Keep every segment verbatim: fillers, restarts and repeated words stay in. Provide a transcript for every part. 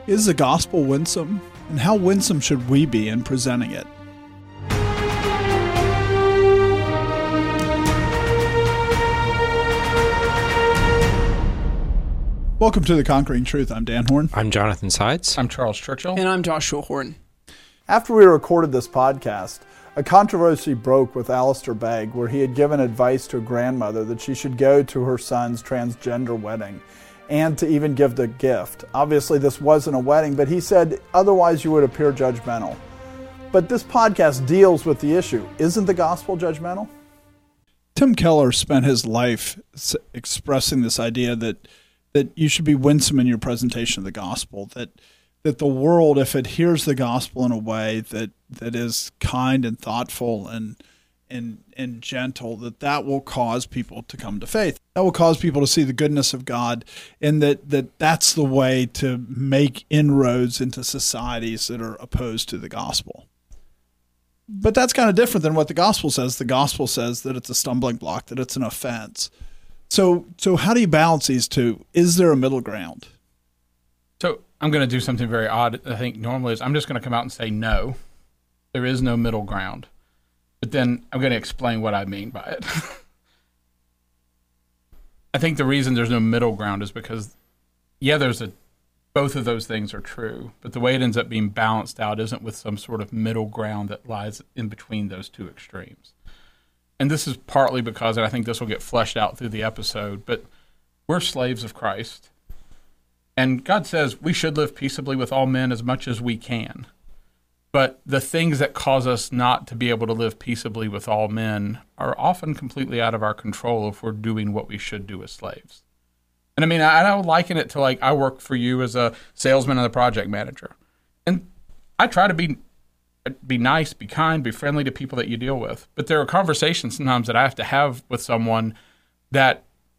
Is the gospel winsome? And how winsome should we be in presenting it? Welcome to The Conquering Truth. I'm Dan Horn. I'm Jonathan Sides. I'm Charles Churchill. And I'm Joshua Horton. After we recorded this podcast, a controversy broke with Alistair Begg, where he had given advice to a grandmother that she should go to her son's transgender wedding and to even give the gift. Obviously, this wasn't a wedding, but he said otherwise you would appear judgmental. But this podcast deals with the issue. Isn't the gospel judgmental? Tim Keller spent his life expressing this idea that that you should be winsome in your presentation of the gospel, that that the world, if it hears the gospel in a way that, that is kind and thoughtful and and and gentle, that that will cause people to come to faith. That will cause people to see the goodness of God, and that, that that's the way to make inroads into societies that are opposed to the gospel. But that's kind of different than what the gospel says. The gospel says that it's a stumbling block, that it's an offense. So so how do you balance these two? Is there a middle ground? So I'm going to do something very odd. I think normally is I'm just going to come out and say no. There is no middle ground. But then I'm going to explain what I mean by it. I think the reason there's no middle ground is because, yeah, there's a both of those things are true, but the way it ends up being balanced out isn't with some sort of middle ground that lies in between those two extremes. And this is partly because, and I think this will get fleshed out through the episode, but we're slaves of Christ. And God says we should live peaceably with all men as much as we can. But the things that cause us not to be able to live peaceably with all men are often completely out of our control if we're doing what we should do as slaves. And I mean, I, I would liken it to like I work for you as a salesman and a project manager. And I try to be be nice, be kind, be friendly to people that you deal with. But there are conversations sometimes that I have to have with someone that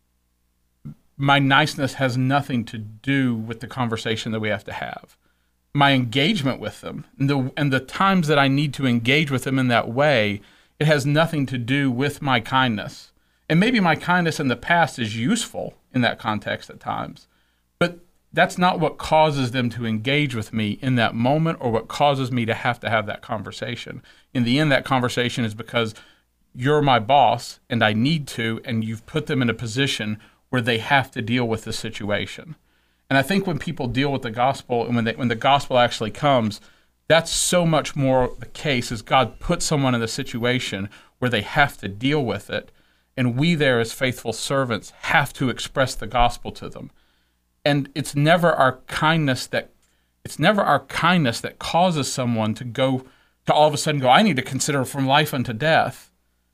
my niceness has nothing to do with the conversation that we have to have. My engagement with them and the, and the times that I need to engage with them in that way, it has nothing to do with my kindness. And maybe my kindness in the past is useful in that context at times, but that's not what causes them to engage with me in that moment or what causes me to have to have that conversation. In the end, that conversation is because you're my boss and I need to, and you've put them in a position where they have to deal with the situation. And I think when people deal with the gospel and when they, when the gospel actually comes, that's so much more the case is God puts someone in a situation where they have to deal with it. And we there as faithful servants have to express the gospel to them. And it's never our kindness that it's never our kindness that causes someone to go to all of a sudden go, I need to consider from life unto death.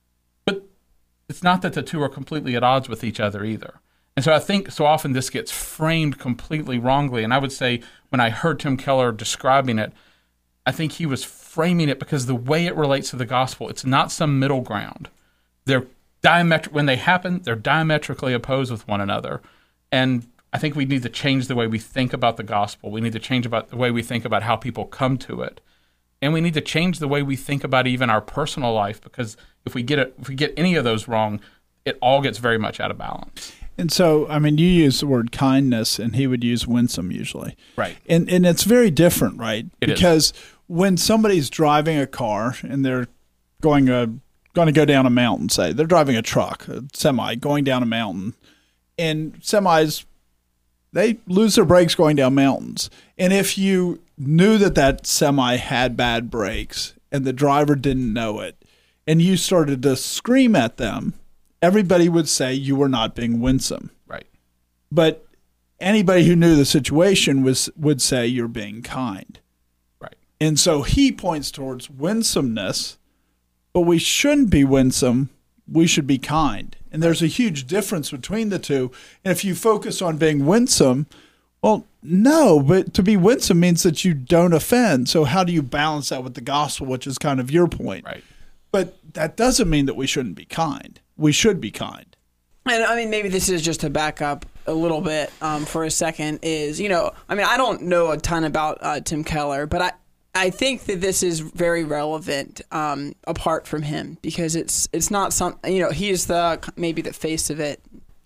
But it's not that the two are completely at odds with each other either. And so I think so often this gets framed completely wrongly. And I would say when I heard Tim Keller describing it, I think he was framing it because the way it relates to the gospel, it's not some middle ground. They're diametr- when they happen, they're diametrically opposed with one another. And I think we need to change the way we think about the gospel. We need to change about the way we think about how people come to it. And we need to change the way we think about even our personal life, because if we get it, if we get any of those wrong, it all gets very much out of balance. And so, I mean, you use the word kindness, and he would use winsome usually. Right. And and it's very different, right? It because is. When somebody's driving a car and they're going a going to go down a mountain, say they're driving a truck, a semi going down a mountain, and semis, they lose their brakes going down mountains. And if you knew that that semi had bad brakes and the driver didn't know it, and you started to scream at them, everybody would say you were not being winsome. Right. But anybody who knew the situation was would say you're being kind. Right. And so he points towards winsomeness, but we shouldn't be winsome. We should be kind. And there's a huge difference between the two. And if you focus on being winsome, well, no, but to be winsome means that you don't offend. So how do you balance that with the gospel, which is kind of your point? Right. But that doesn't mean that we shouldn't be kind. We should be kind. And I mean, maybe this is just to back up a little bit um, for a second is, you know, I mean, I don't know a ton about uh, Tim Keller, but I, I think that this is very relevant um, apart from him, because it's it's not some, you know, he's the maybe the face of it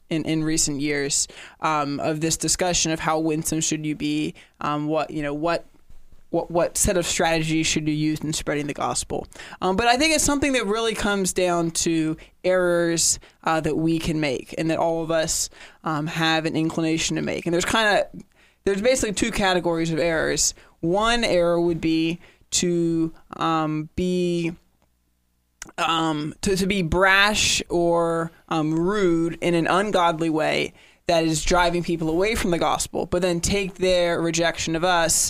in, in recent years um, of this discussion of how winsome should you be, um, what you know what. What, what set of strategies should you use in spreading the gospel? Um, but I think it's something that really comes down to errors uh, that we can make and that all of us um, have an inclination to make. And there's kind of there's basically two categories of errors. One error would be to um, be um, to, to be brash or um, rude in an ungodly way that is driving people away from the gospel, but then take their rejection of us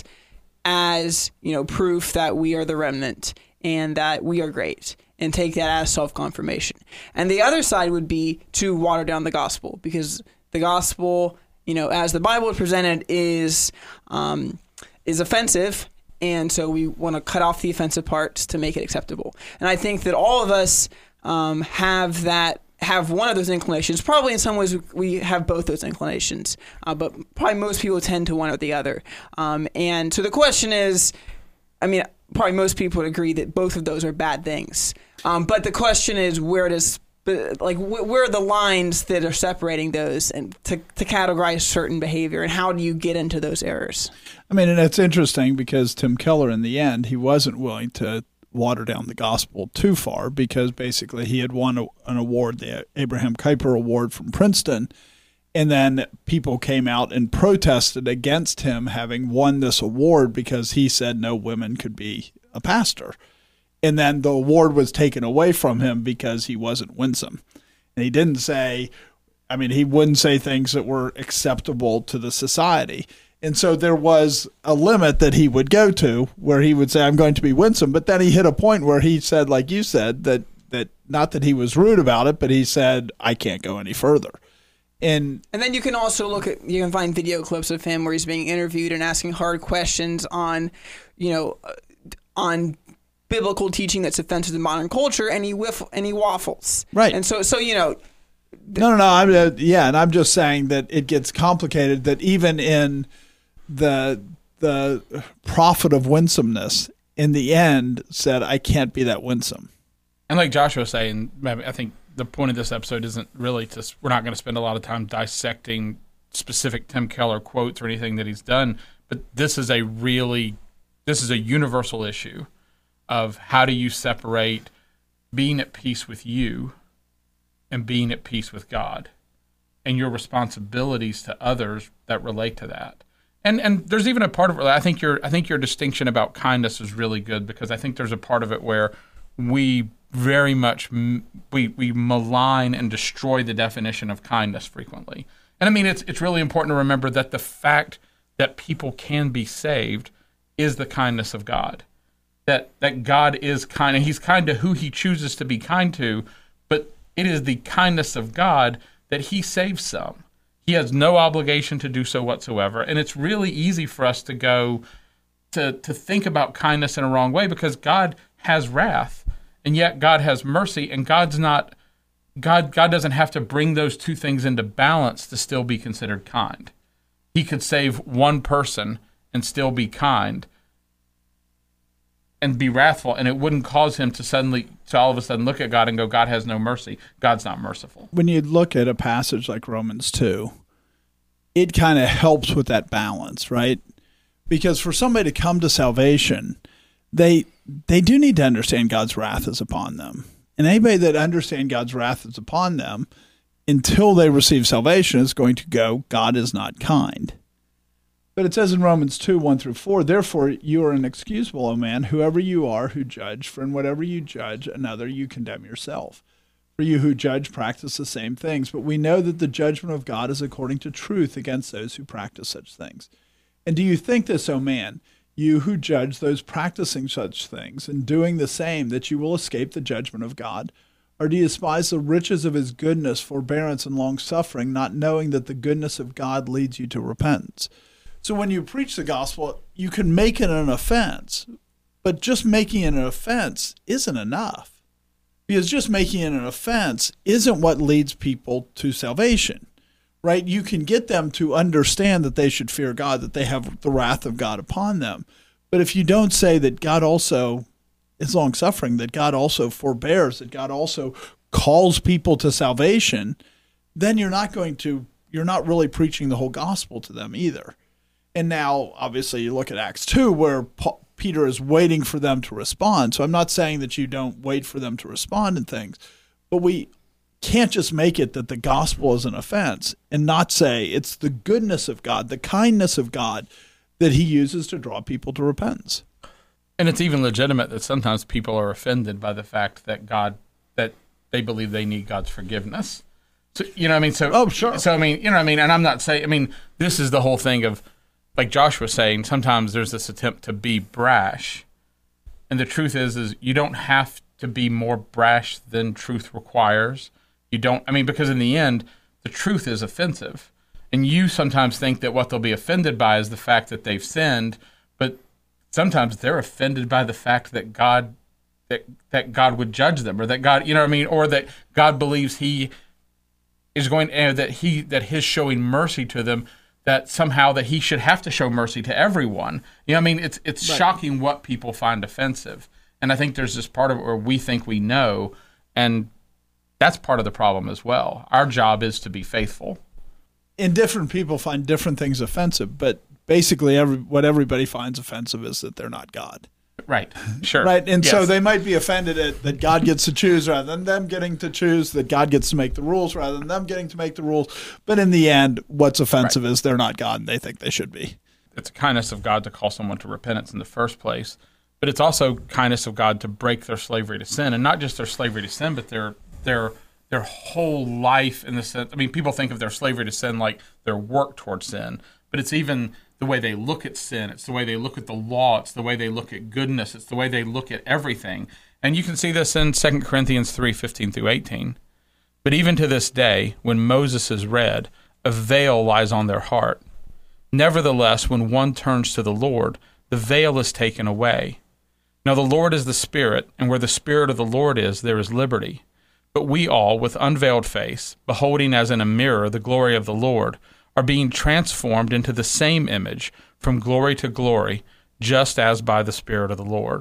as, you know, proof that we are the remnant and that we are great, and take that as self-confirmation. And the other side would be to water down the gospel, because the gospel, you know, as the Bible is presented, is um, is offensive, and so we want to cut off the offensive parts to make it acceptable. And I think that all of us um, have that. have one of those inclinations. Probably in some ways we have both those inclinations, uh, but probably most people tend to one or the other. Um, and so the question is, I mean, probably most people would agree that both of those are bad things. Um, but the question is, where does, like, where are the lines that are separating those and to, to categorize certain behavior, and how do you get into those errors? I mean, and it's interesting because Tim Keller, in the end, he wasn't willing to water down the gospel too far, because basically he had won a, an award, the Abraham Kuyper Award from Princeton, and then people came out and protested against him having won this award because he said no women could be a pastor. And then the award was taken away from him because he wasn't winsome. And he didn't say, I mean, he wouldn't say things that were acceptable to the society. And so there was a limit that he would go to where he would say, I'm going to be winsome. But then he hit a point where he said, like you said, that, that not that he was rude about it, but he said, I can't go any further. And and then you can also look at, you can find video clips of him where he's being interviewed and asking hard questions on, you know, on biblical teaching that's offensive to modern culture, and he whiff, and he waffles. Right. And so, so you know. No, no, no. I'm, uh, yeah, and I'm just saying that it gets complicated, that even in the the prophet of winsomeness, in the end, said, I can't be that winsome. And like Joshua was saying, I think the point of this episode isn't really to, we're not going to spend a lot of time dissecting specific Tim Keller quotes or anything that he's done, but this is a really, this is a universal issue of how do you separate being at peace with you and being at peace with God, and your responsibilities to others that relate to that. And and there's even a part of it, I think your I think your distinction about kindness is really good, because I think there's a part of it where we very much we we malign and destroy the definition of kindness frequently. And I mean, it's it's really important to remember that the fact that people can be saved is the kindness of God. That that God is kind, and He's kind to who He chooses to be kind to, but it is the kindness of God that He saves some. He has no obligation to do so whatsoever. And it's really easy for us to go to, to think about kindness in a wrong way, because God has wrath, and yet God has mercy, and God's not God God doesn't have to bring those two things into balance to still be considered kind. He could save one person and still be kind and be wrathful, and it wouldn't cause him to suddenly, to all of a sudden look at God and go, God has no mercy. God's not merciful. When you look at a passage like Romans two, it kind of helps with that balance, right? Because for somebody to come to salvation, they they do need to understand God's wrath is upon them. And anybody that understands God's wrath is upon them, until they receive salvation, is going to go, God is not kind. But it says in Romans two, one through four, therefore you are inexcusable, O man, whoever you are who judge, for in whatever you judge another, you condemn yourself. For you who judge practice the same things, but we know that the judgment of God is according to truth against those who practice such things. And do you think this, O man, you who judge those practicing such things, and doing the same, that you will escape the judgment of God? Or do you despise the riches of his goodness, forbearance, and long-suffering, not knowing that the goodness of God leads you to repentance? So when you preach the gospel, you can make it an offense, but just making it an offense isn't enough. Because just making it an offense isn't what leads people to salvation, right? You can get them to understand that they should fear God, that they have the wrath of God upon them. But if you don't say that God also is long-suffering, that God also forbears, that God also calls people to salvation, then you're not going to, you're not really preaching the whole gospel to them either. And now, obviously, you look at Acts two, where Paul, Peter is waiting for them to respond. So I'm not saying that you don't wait for them to respond and things, but we can't just make it that the gospel is an offense and not say it's the goodness of God, the kindness of God that he uses to draw people to repentance. And it's even legitimate that sometimes people are offended by the fact that God, that they believe they need God's forgiveness. So, you know what I mean? So, oh, sure. So, I mean, you know what I mean? And I'm not saying, I mean, this is the whole thing of, like Josh was saying, sometimes there's this attempt to be brash. And the truth is, is you don't have to be more brash than truth requires. You don't, I mean, because in the end, the truth is offensive. And you sometimes think that what they'll be offended by is the fact that they've sinned, but sometimes they're offended by the fact that God, that, that God would judge them, or that God, you know what I mean, or that God believes he is going, uh, that he, that his showing mercy to them, that somehow that he should have to show mercy to everyone. You know what I mean? It's, it's right. Shocking what people find offensive. And I think there's this part of it where we think we know, and that's part of the problem as well. Our job is to be faithful. And different people find different things offensive, but basically every, what everybody finds offensive is that they're not God. Right, sure. Right, and yes. So they might be offended at that God gets to choose rather than them getting to choose, that God gets to make the rules rather than them getting to make the rules. But in the end, what's offensive right. is they're not God and they think they should be. It's a kindness of God to call someone to repentance in the first place, but it's also kindness of God to break their slavery to sin, and not just their slavery to sin, but their their their whole life in the sense. I mean, people think of their slavery to sin like their work towards sin, but it's even the way they look at sin. It's the way they look at the law. It's the way they look at goodness. It's the way they look at everything. And you can see this in Second Corinthians three, fifteen through eighteen. But even to this day, when Moses is read, a veil lies on their heart. Nevertheless, when one turns to the Lord, the veil is taken away. Now the Lord is the Spirit, and where the Spirit of the Lord is, there is liberty. But we all, with unveiled face, beholding as in a mirror the glory of the Lord, are being transformed into the same image from glory to glory, just as by the Spirit of the Lord.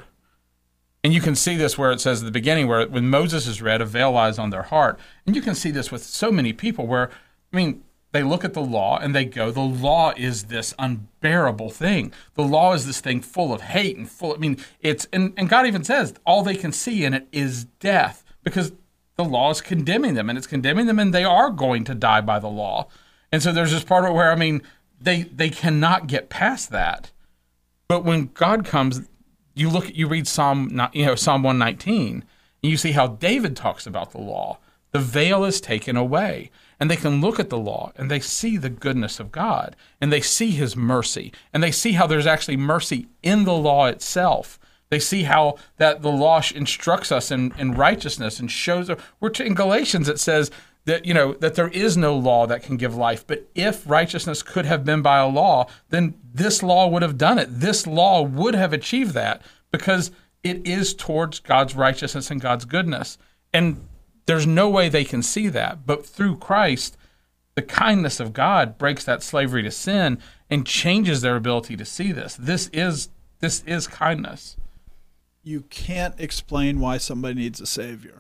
And you can see this where it says at the beginning, where when Moses is read, a veil lies on their heart. And you can see this with so many people where, I mean, they look at the law and they go, the law is this unbearable thing. The law is this thing full of hate and full, I mean, it's, and, and God even says all they can see in it is death, because the law is condemning them, and it's condemning them, and they are going to die by the law. And so there's this part of it where, I mean, they they cannot get past that. But when God comes, you look, you read Psalm, you know, Psalm one nineteen, and you see how David talks about the law. The veil is taken away, and they can look at the law, and they see the goodness of God, and they see his mercy, and they see how there's actually mercy in the law itself. They see how that the law instructs us in, in righteousness and shows, we're in Galatians it says that, you know, that there is no law that can give life. But if righteousness could have been by a law, then this law would have done it. This law would have achieved that, because it is towards God's righteousness and God's goodness. And there's no way they can see that. But through Christ, the kindness of God breaks that slavery to sin and changes their ability to see this. This is this is kindness. You can't explain why somebody needs a savior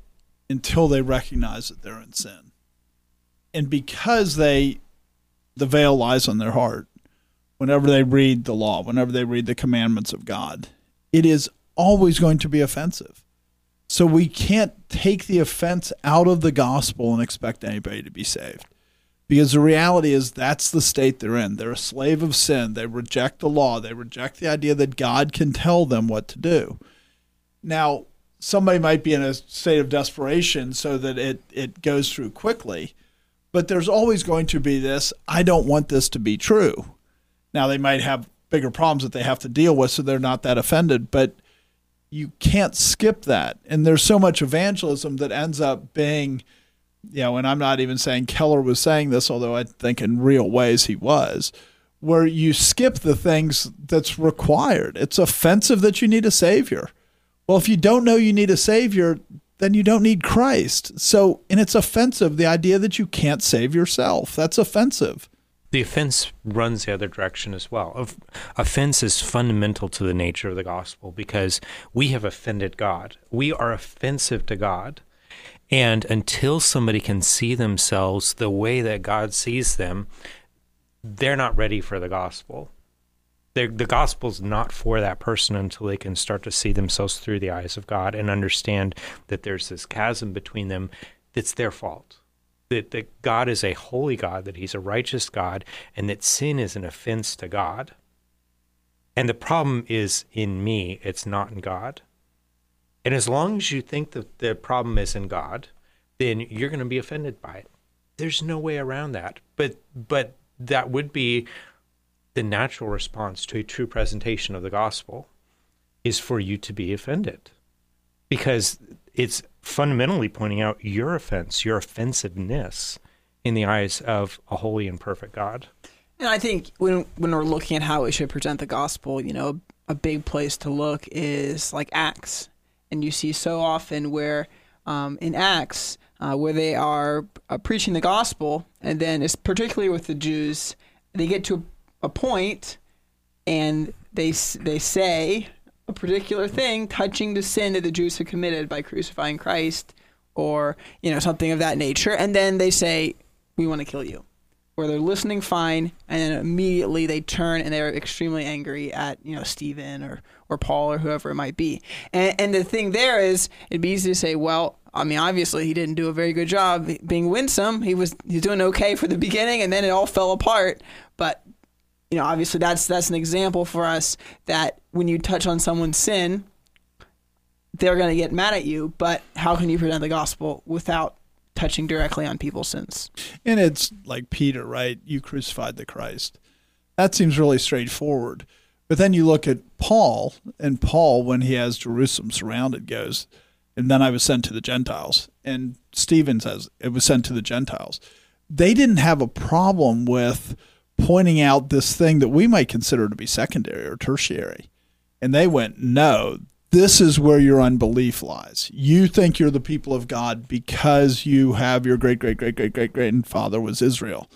until they recognize that they're in sin. And because they, the veil lies on their heart, whenever they read the law, whenever they read the commandments of God, it is always going to be offensive. So we can't take the offense out of the gospel and expect anybody to be saved. Because the reality is that's the state they're in. They're a slave of sin. They reject the law. They reject the idea that God can tell them what to do. Now, somebody might be in a state of desperation so that it, it goes through quickly, but there's always going to be this, I don't want this to be true. Now, they might have bigger problems that they have to deal with, so they're not that offended, but you can't skip that. And there's so much evangelism that ends up being, you know, and I'm not even saying Keller was saying this, although I think in real ways he was, where you skip the things that's required. It's offensive that you need a savior. Well, if you don't know you need a savior, then you don't need Christ. So, and it's offensive, the idea that you can't save yourself. That's offensive. The offense runs the other direction as well. Offense is fundamental to the nature of the gospel because we have offended God. We are offensive to God. And until somebody can see themselves the way that God sees them, they're not ready for the gospel. They're, the gospel's not for that person until they can start to see themselves through the eyes of God and understand that there's this chasm between them that's their fault. That, that God is a holy God, that he's a righteous God, and that sin is an offense to God. And the problem is in me, it's not in God. And as long as you think that the problem is in God, then you're going to be offended by it. There's no way around that. But but that would be the natural response to a true presentation of the gospel, is for you to be offended. Because it's fundamentally pointing out your offense, your offensiveness in the eyes of a holy and perfect God. And I think when when we're looking at how we should present the gospel, you know, a big place to look is like Acts. And you see so often where um, in Acts, uh, where they are uh, preaching the gospel, and then it's particularly with the Jews, they get to a point and they they say a particular thing touching the sin that the Jews had committed by crucifying Christ, or, you know, something of that nature. And then they say, we want to kill you. Where they're listening fine, and then immediately they turn and they're extremely angry at, you know, Stephen or, or Paul or whoever it might be. And, and the thing there is, it'd be easy to say, well, I mean, obviously he didn't do a very good job being winsome. He was he's doing okay for the beginning, and then it all fell apart. But, you know, obviously that's that's an example for us that when you touch on someone's sin, they're going to get mad at you. But how can you present the gospel without touching directly on people's sins? And it's like Peter, right? You crucified the Christ. That seems really straightforward. But then you look at Paul, and Paul, when he has Jerusalem surrounded, goes, and then I was sent to the Gentiles. And Stephen says, it was sent to the Gentiles. They didn't have a problem with pointing out this thing that we might consider to be secondary or tertiary. And they went, no, this is where your unbelief lies. You think you're the people of God because you have your great, great, great, great, great grandfather was Israel.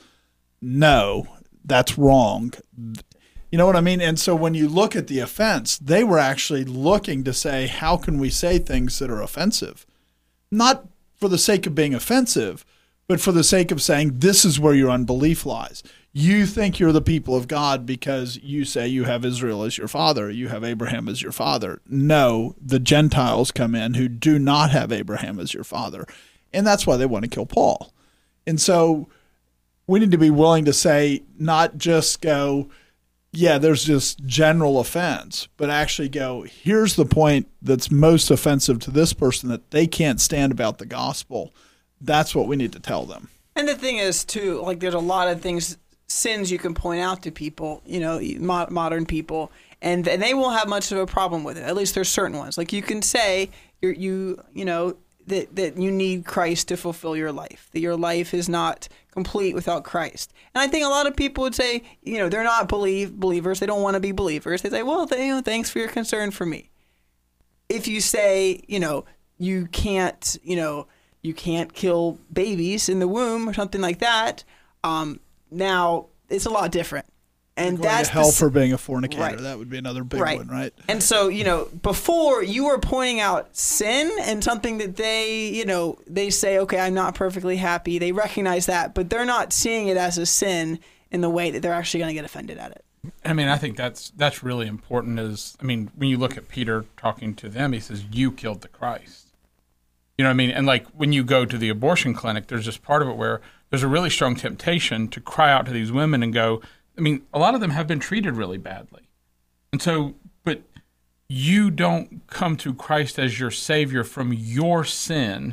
No, that's wrong. You know what I mean? And so when you look at the offense, they were actually looking to say, how can we say things that are offensive? Not for the sake of being offensive, but for the sake of saying, this is where your unbelief lies. You think you're the people of God because you say you have Israel as your father, you have Abraham as your father. No, the Gentiles come in who do not have Abraham as your father. And that's why they want to kill Paul. And so we need to be willing to say, not just go, yeah, there's just general offense, but actually go, here's the point that's most offensive to this person that they can't stand about the gospel. That's what we need to tell them. And the thing is, too, like there's a lot of things, sins you can point out to people, you know, mo- modern people, and, and they won't have much of a problem with it. At least there's certain ones. Like you can say, you're, you you know, that, that you need Christ to fulfill your life, that your life is not complete without Christ. And I think a lot of people would say, you know, they're not believe believers. They don't want to be believers. They say, well, they, you know, thanks for your concern for me. If you say, you know, you can't, you know, you can't kill babies in the womb or something like that, um, now it's a lot different. And going that's to hell the, for being a fornicator. Right. That would be another big right. one, right? And so, you know, before you were pointing out sin and something that they, you know, they say, okay, I'm not perfectly happy. They recognize that, but they're not seeing it as a sin in the way that they're actually going to get offended at it. I mean, I think that's that's really important. Is I mean, when you look at Peter talking to them, he says, "You killed the Christ." You know what I mean? And like when you go to the abortion clinic, there's just part of it where there's a really strong temptation to cry out to these women and go, I mean, a lot of them have been treated really badly. And so, but you don't come to Christ as your Savior from your sin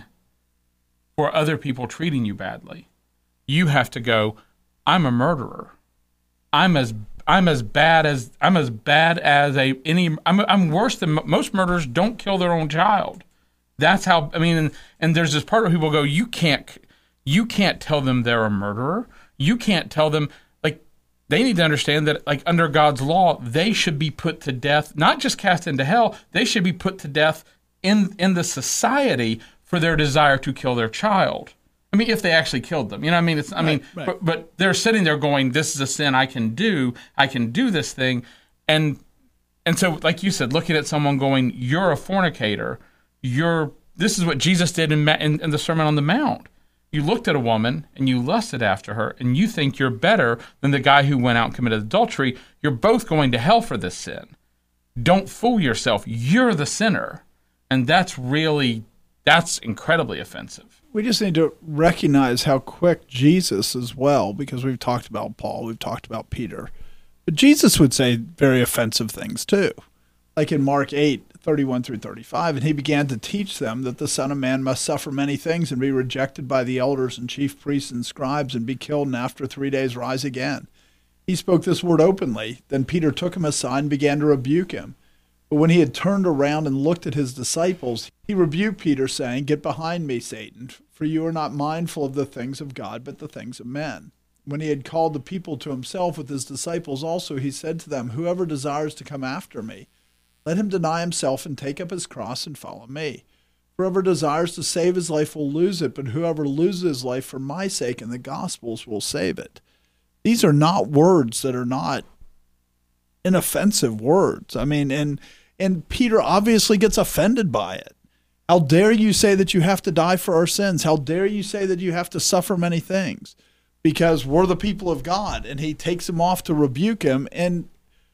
for other people treating you badly. You have to go, I'm a murderer. I'm as I'm as bad as I'm as bad as a any I'm I'm worse than most murderers don't kill their own child. That's how, I mean, and, and there's this part where people go, you can't, you can't tell them they're a murderer. You can't tell them, like, they need to understand that, like, under God's law, they should be put to death, not just cast into hell, they should be put to death in in the society for their desire to kill their child. I mean, if they actually killed them, you know what I mean? It's, I mean, right. But, but they're sitting there going, this is a sin I can do, I can do this thing. And, and so, like you said, looking at someone going, you're a fornicator, you're this is what Jesus did in, in, in the Sermon on the Mount. You looked at a woman and you lusted after her, and you think you're better than the guy who went out and committed adultery. You're both going to hell for this sin. Don't fool yourself. You're the sinner. And that's really, that's incredibly offensive. We just need to recognize how quick Jesus as well, because we've talked about Paul, we've talked about Peter. But Jesus would say very offensive things too. Like in Mark eight, thirty-one through thirty-five, and he began to teach them that the Son of Man must suffer many things and be rejected by the elders and chief priests and scribes and be killed and after three days rise again. He spoke this word openly. Then Peter took him aside and began to rebuke him. But when he had turned around and looked at his disciples, he rebuked Peter, saying, "Get behind me, Satan, for you are not mindful of the things of God, but the things of men." When he had called the people to himself with his disciples also, he said to them, "Whoever desires to come after me, let him deny himself and take up his cross and follow me. For whoever desires to save his life will lose it, but whoever loses his life for my sake and the gospel's will save it." These are not words that are not inoffensive words. I mean, and and Peter obviously gets offended by it. How dare you say that you have to die for our sins? How dare you say that you have to suffer many things? Because we're the people of God. And he takes him off to rebuke him, and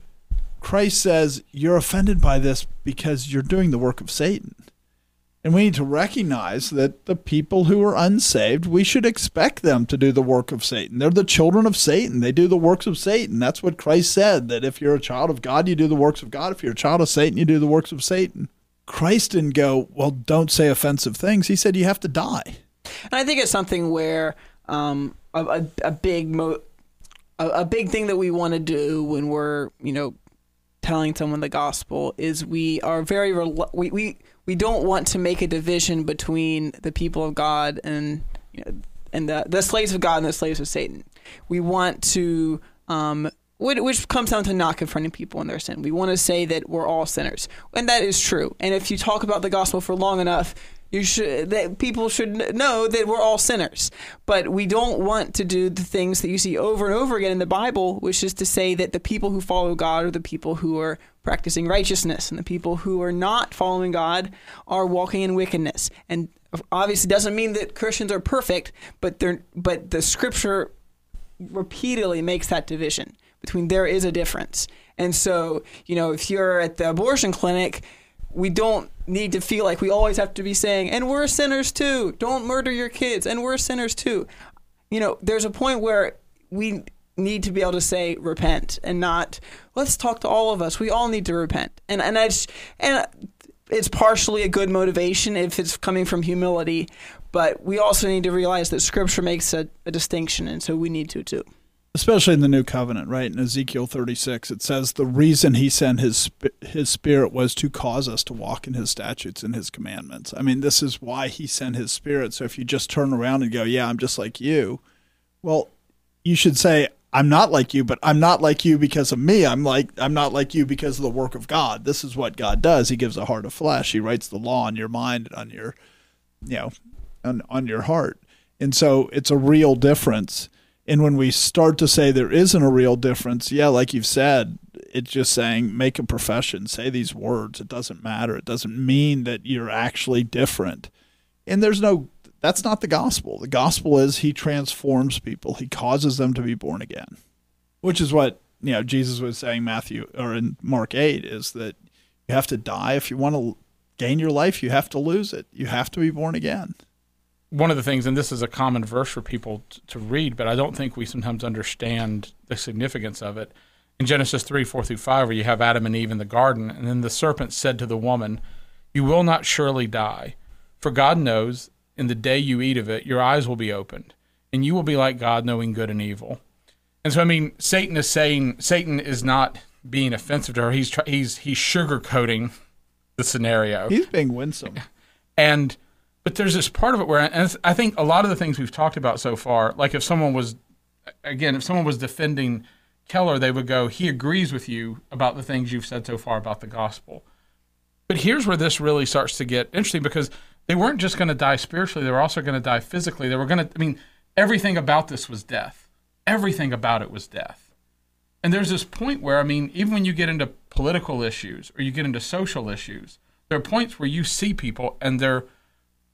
Christ says, you're offended by this because you're doing the work of Satan. And we need to recognize that the people who are unsaved, we should expect them to do the work of Satan. They're the children of Satan. They do the works of Satan. That's what Christ said, that if you're a child of God, you do the works of God. If you're a child of Satan, you do the works of Satan. Christ didn't go, well, don't say offensive things. He said you have to die. And I think it's something where um, a, a, a big mo- a, a big thing that we want to do when we're, you know, telling someone the gospel is we are very rel- we, we we don't want to make a division between the people of God and you know, and the the slaves of God and the slaves of Satan. We want to um which comes down to not confronting people in their sin. We want to say that we're all sinners, and that is true. And if you talk about the gospel for long enough, you should that people should know that we're all sinners. But we don't want to do the things that you see over and over again in the Bible, which is to say that the people who follow God are the people who are practicing righteousness, and the people who are not following God are walking in wickedness. And obviously, doesn't mean that Christians are perfect, but they're but the Scripture repeatedly makes that division between there is a difference. And so, you know, if you're at the abortion clinic, we don't need to feel like we always have to be saying, and we're sinners too. Don't murder your kids, and we're sinners too. You know, there's a point where we need to be able to say repent and not let's talk to all of us. We all need to repent. And and I just, and it's partially a good motivation if it's coming from humility, but we also need to realize that Scripture makes a, a distinction, and so we need to too. Especially in the New Covenant, right? In Ezekiel thirty-six, it says the reason he sent his his Spirit was to cause us to walk in his statutes and his commandments. I mean, this is why he sent his Spirit. So if you just turn around and go, yeah, I'm just like you, well, you should say, I'm not like you, but I'm not like you because of me. I'm like I'm not like you because of the work of God. This is what God does. He gives a heart of flesh. He writes the law on your mind and on your, you know, on, on your heart. And so it's a real difference. And when we start to say there isn't a real difference, yeah, like you've said, it's just saying make a profession, say these words. It doesn't matter. It doesn't mean that you're actually different. And there's no, that's not the gospel. The gospel is he transforms people. He causes them to be born again, which is what, you know, Jesus was saying Matthew or in Mark eight is that you have to die. If you want to gain your life, you have to lose it. You have to be born again. One of the things, and this is a common verse for people t- to read, but I don't think we sometimes understand the significance of it. In Genesis three, four through five, where you have Adam and Eve in the garden, and then the serpent said to the woman, "You will not surely die, for God knows in the day you eat of it, your eyes will be opened, and you will be like God, knowing good and evil." And so, I mean, Satan is saying, Satan is not being offensive to her. He's try, he's he's sugarcoating the scenario. He's being winsome. And But there's this part of it where, and I think a lot of the things we've talked about so far, like if someone was, again, if someone was defending Keller, they would go, he agrees with you about the things you've said so far about the gospel. But here's where this really starts to get interesting, because they weren't just going to die spiritually, they were also going to die physically. They were going to, I mean, everything about this was death. Everything about it was death. And there's this point where, I mean, even when you get into political issues or you get into social issues, there are points where you see people and they're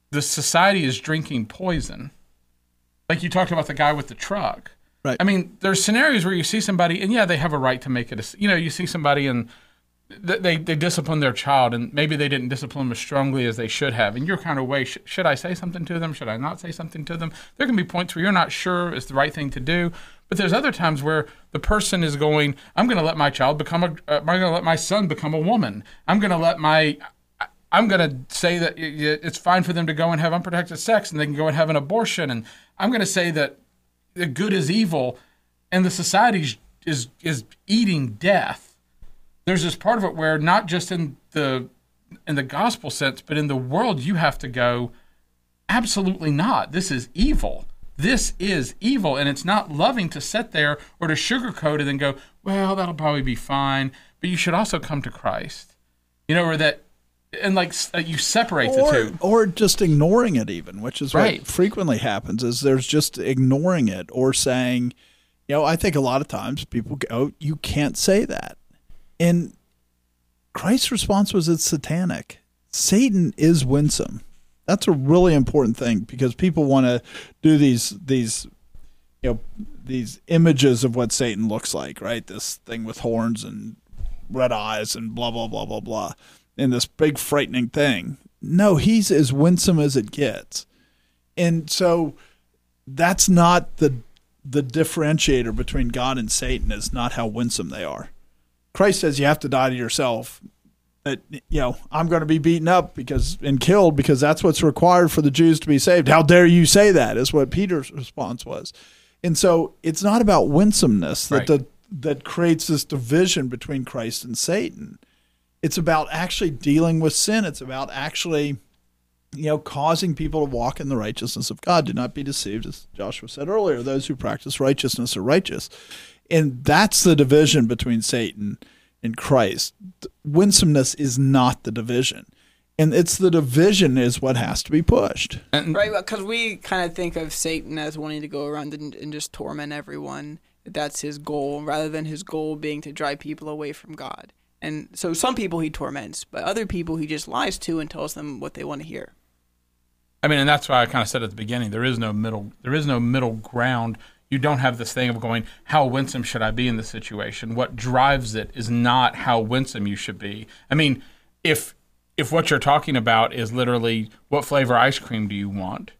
the society is drinking poison. Like you talked about the guy with the truck. Right. I mean, there's scenarios where you see somebody, and yeah, they have a right to make it. A, you know, you see somebody and th- they they discipline their child, and maybe they didn't discipline them as strongly as they should have. And you're kind of way, sh- should I say something to them? Should I not say something to them? There can be points where you're not sure it's the right thing to do. But there's other times where the person is going, I'm going to let my child become a, uh, I'm going to let my son become a woman. I'm going to let my, I'm going to say that it's fine for them to go and have unprotected sex and they can go and have an abortion. And I'm going to say that the good is evil and the society is, is eating death. There's this part of it where not just in the, in the gospel sense, but in the world you have to go, absolutely not. This is evil. This is evil, and it's not loving to sit there or to sugarcoat it and go, well, that'll probably be fine, but you should also come to Christ. You know, or that, and like uh, you separate or, the two. Or just ignoring it even, which is right. what frequently happens, is there's just ignoring it or saying, you know, I think a lot of times people go, you can't say that. And Christ's response was, it's satanic. Satan is winsome. That's a really important thing because people want to do these these you know these images of what Satan looks like, right? This thing with horns and red eyes and blah blah blah blah blah, and this big frightening thing. No, he's as winsome as it gets, and so that's not the the differentiator between God and Satan. Is not how winsome they are. Christ says you have to die to yourself. That, you know, I'm going to be beaten up because and killed because that's what's required for the Jews to be saved. How dare you say that, is what Peter's response was. And so it's not about winsomeness that right. the, that creates this division between Christ and Satan. It's about actually dealing with sin. It's about actually, you know, causing people to walk in the righteousness of God. Do not be deceived, as Joshua said earlier. Those who practice righteousness are righteous. And that's the division between Satan in Christ. Winsomeness is not the division, and it's the division is what has to be pushed. Right, because we kind of think of Satan as wanting to go around and, and just torment everyone. That's his goal, rather than his goal being to drive people away from God. And so some people he torments, but other people he just lies to and tells them what they want to hear. I mean, and that's why I kind of said at the beginning, there is no middle, there is no middle ground. You don't have this thing of going, how winsome should I be in this situation? What drives it is not how winsome you should be. I mean, if if what you're talking about is literally, what flavor ice cream do you want?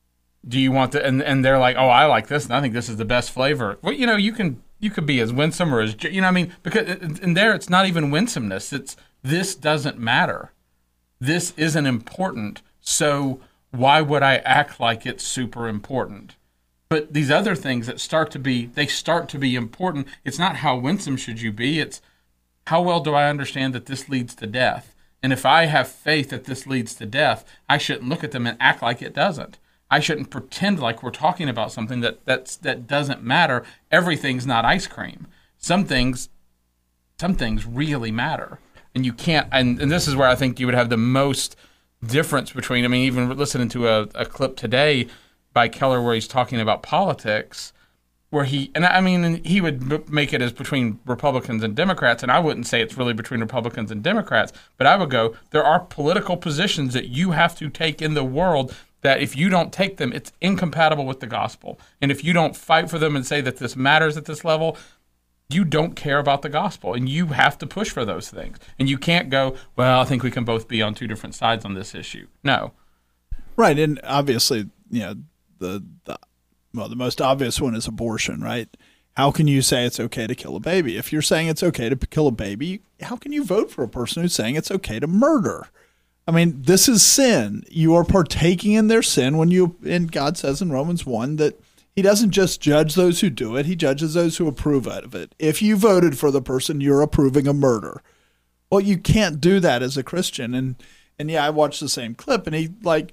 Do you want the, and, and they're like, oh, I like this, and I think this is the best flavor. Well, you know, you can you could be as winsome or as, you know, I mean, because in there it's not even winsomeness. It's, this doesn't matter. This isn't important, so why would I act like it's super important? But these other things that start to be, they start to be important. It's not how winsome should you be. It's how well do I understand that this leads to death? And if I have faith that this leads to death, I shouldn't look at them and act like it doesn't. I shouldn't pretend like we're talking about something that that's, that doesn't matter. Everything's not ice cream. Some things, some things really matter. And you can't, and, and this is where I think you would have the most difference between, I mean, even listening to a, a clip today by Keller where he's talking about politics, where he, and I mean, he would make it as between Republicans and Democrats, and I wouldn't say it's really between Republicans and Democrats, but I would go, there are political positions that you have to take in the world that if you don't take them, it's incompatible with the gospel. And if you don't fight for them and say that this matters at this level, you don't care about the gospel, and you have to push for those things. And you can't go, well, I think we can both be on two different sides on this issue. No. Right, and obviously, you know, the, the well, the most obvious one is abortion, right? How can you say it's okay to kill a baby? If you're saying it's okay to kill a baby, how can you vote for a person who's saying it's okay to murder? I mean, this is sin. You are partaking in their sin when you, and God says in Romans one that he doesn't just judge those who do it, he judges those who approve of it. If you voted for the person, you're approving a murder. Well, you can't do that as a Christian. And, and yeah, I watched the same clip, and he, like,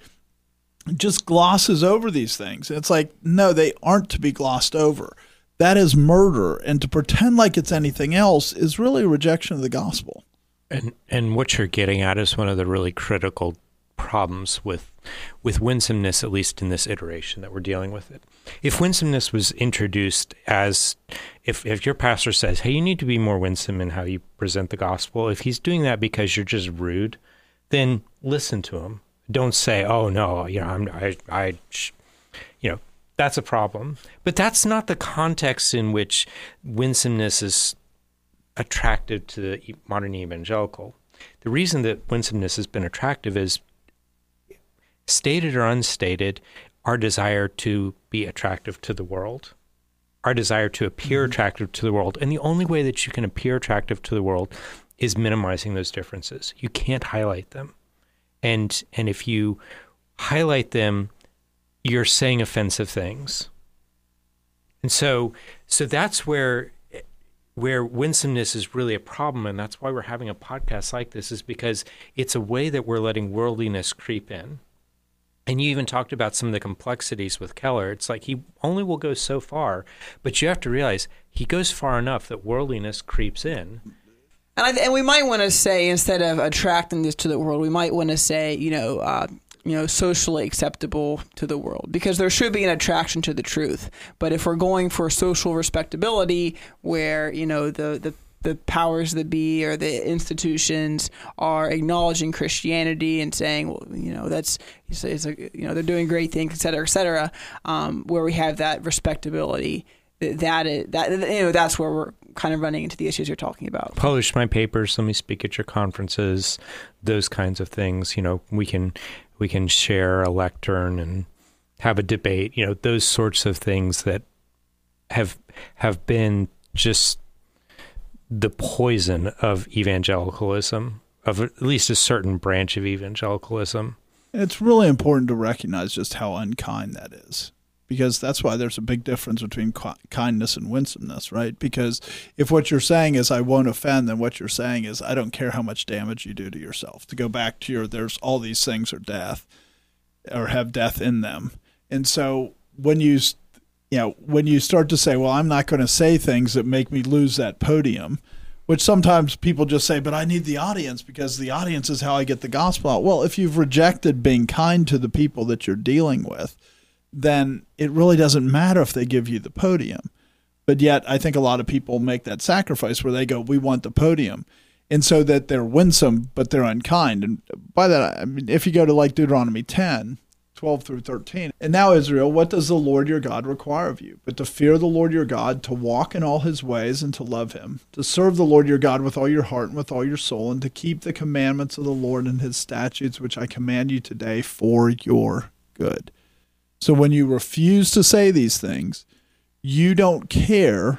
just glosses over these things. And it's like, no, they aren't to be glossed over. That is murder. And to pretend like it's anything else is really a rejection of the gospel. And and what you're getting at is one of the really critical problems with with winsomeness, at least in this iteration that we're dealing with it. If winsomeness was introduced as, if, if your pastor says, hey, you need to be more winsome in how you present the gospel, if he's doing that because you're just rude, then listen to him. Don't say, "Oh no, you know, I'm, I, I, you know, that's a problem." But that's not the context in which winsomeness is attractive to the modern evangelical. The reason that winsomeness has been attractive is, stated or unstated, our desire to be attractive to the world, our desire to appear mm-hmm. attractive to the world. And the only way that you can appear attractive to the world is minimizing those differences. You can't highlight them. And and if you highlight them, you're saying offensive things. And so so that's where where winsomeness is really a problem, and that's why we're having a podcast like this, is because it's a way that we're letting worldliness creep in. And you even talked about some of the complexities with Keller. It's like he only will go so far, but you have to realize he goes far enough that worldliness creeps in. And, I, and we might want to say, instead of attracting this to the world, we might want to say, you know, uh, you know, socially acceptable to the world, because there should be an attraction to the truth. But if we're going for social respectability, where, you know, the the the powers that be or the institutions are acknowledging Christianity and saying, well, you know, that's, it's a, it's a, you know, they're doing great things, et cetera, et cetera, um, where we have that respectability, that is, that, you know, that's where we're kind of running into the issues you're talking about. Publish my papers, let me speak at your conferences, those kinds of things. You know, we can, we can share a lectern and have a debate, you know, those sorts of things that have, have been just the poison of evangelicalism, of at least a certain branch of evangelicalism. It's really important to recognize just how unkind that is, because that's why there's a big difference between kindness and winsomeness, right? Because if what you're saying is I won't offend, then what you're saying is I don't care how much damage you do to yourself. To go back to your, there's all these things are death or have death in them. And so when you You know, when you start to say, well, I'm not going to say things that make me lose that podium, which sometimes people just say, but I need the audience because the audience is how I get the gospel out. Well, if you've rejected being kind to the people that you're dealing with, then it really doesn't matter if they give you the podium. But yet I think a lot of people make that sacrifice where they go, we want the podium. And so that they're winsome, but they're unkind. And by that, I mean, if you go to like Deuteronomy ten, twelve through thirteen. And now, Israel, what does the Lord your God require of you? But to fear the Lord your God, to walk in all his ways and to love him, to serve the Lord your God with all your heart and with all your soul, and to keep the commandments of the Lord and his statutes, which I command you today for your good. So when you refuse to say these things, you don't care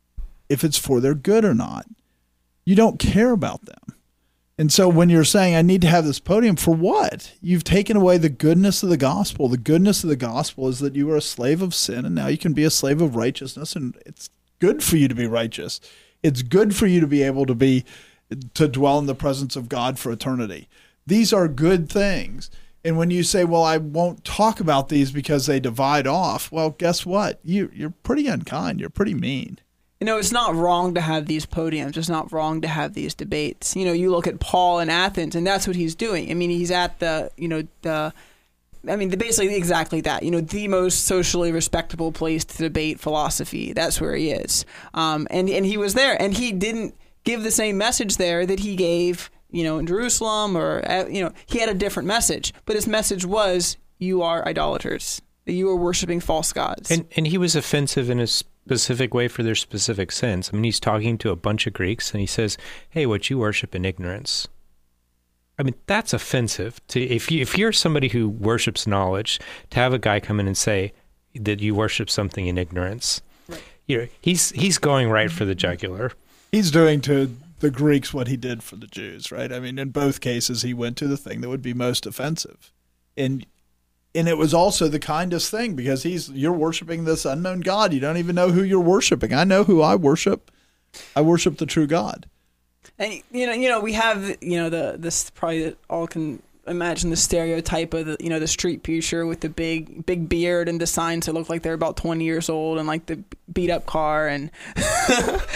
if it's for their good or not. You don't care about them. And so when you're saying, I need to have this podium, for what? You've taken away the goodness of the gospel. The goodness of the gospel is that you were a slave of sin, and now you can be a slave of righteousness, and it's good for you to be righteous. It's good for you to be able to be, to dwell in the presence of God for eternity. These are good things. And when you say, well, I won't talk about these because they divide off, well, guess what? You, you're pretty unkind. You're pretty mean. You know, it's not wrong to have these podiums. It's not wrong to have these debates. You know, you look at Paul in Athens, and that's what he's doing. I mean, he's at the, you know, the, I mean, basically exactly that. You know, the most socially respectable place to debate philosophy. That's where he is. Um, and, and he was there, and he didn't give the same message there that he gave, you know, in Jerusalem, or, you know, he had a different message. But his message was, you are idolaters. You are worshiping false gods. And and he was offensive in a specific way for their specific sins. I mean, he's talking to a bunch of Greeks, and he says, hey, what you worship in ignorance. I mean, that's offensive. To if you if you're somebody who worships knowledge, to have a guy come in and say that you worship something in ignorance, right. You know, he's he's going right for the jugular. He's doing to the Greeks what he did for the Jews, right? I mean, in both cases, he went to the thing that would be most offensive. And And it was also the kindest thing, because he's you're worshiping this unknown God. You don't even know who you're worshiping. I know who I worship. I worship the true God. And you know, you know, we have you know the this probably all can imagine the stereotype of the you know the street preacher with the big big beard and the signs that look like they're about twenty years old, and like the beat up car, and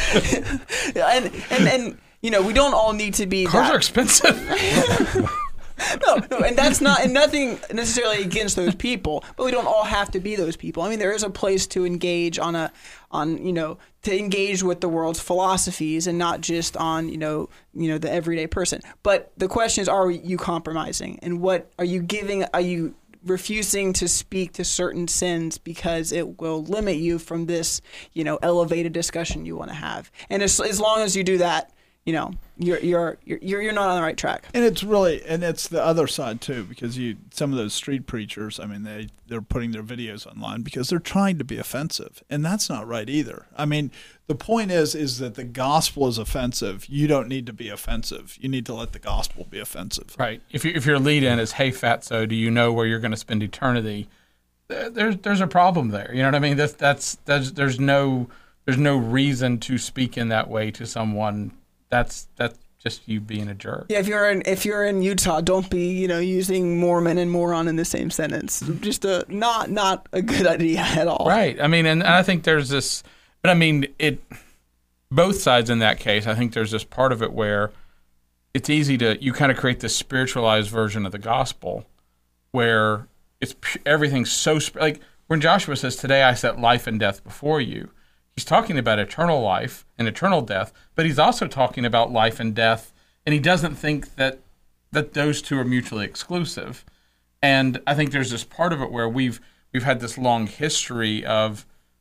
and and and you know we don't all need to be cars that. are expensive. no, no, and that's not, and nothing necessarily against those people, but we don't all have to be those people. I mean, there is a place to engage on a, on you know, to engage with the world's philosophies and not just on you know, you know, the everyday person. But the question is, are you compromising, and what are you giving? Are you refusing to speak to certain sins because it will limit you from this, you know, elevated discussion you want to have? And as as long as you do that, you know, you're you're you're you're not on the right track. And it's really, and it's the other side too, because you some of those street preachers, I mean, they they're putting their videos online because they're trying to be offensive, and that's not right either. I mean, the point is is that the gospel is offensive. You don't need to be offensive. You need to let the gospel be offensive. Right. If you, if your lead in is, "Hey, fatso, do you know where you're going to spend eternity?" There's there's a problem there. You know what I mean? That's that's that's there's no there's no reason to speak in that way to someone. That's that's just you being a jerk. Yeah, if you're in if you're in Utah, don't be you know using Mormon and moron in the same sentence. Just a not not a good idea at all. Right. I mean, and I think there's this, but I mean it. Both sides in that case, I think there's this part of it where it's easy to you kind of create this spiritualized version of the gospel, where it's everything's so like when Joshua says, "Today I set life and death before you." He's talking about eternal life and eternal death, but he's also talking about life and death, and he doesn't think that that those two are mutually exclusive. And I think there's this part of it where we've we've had this long history of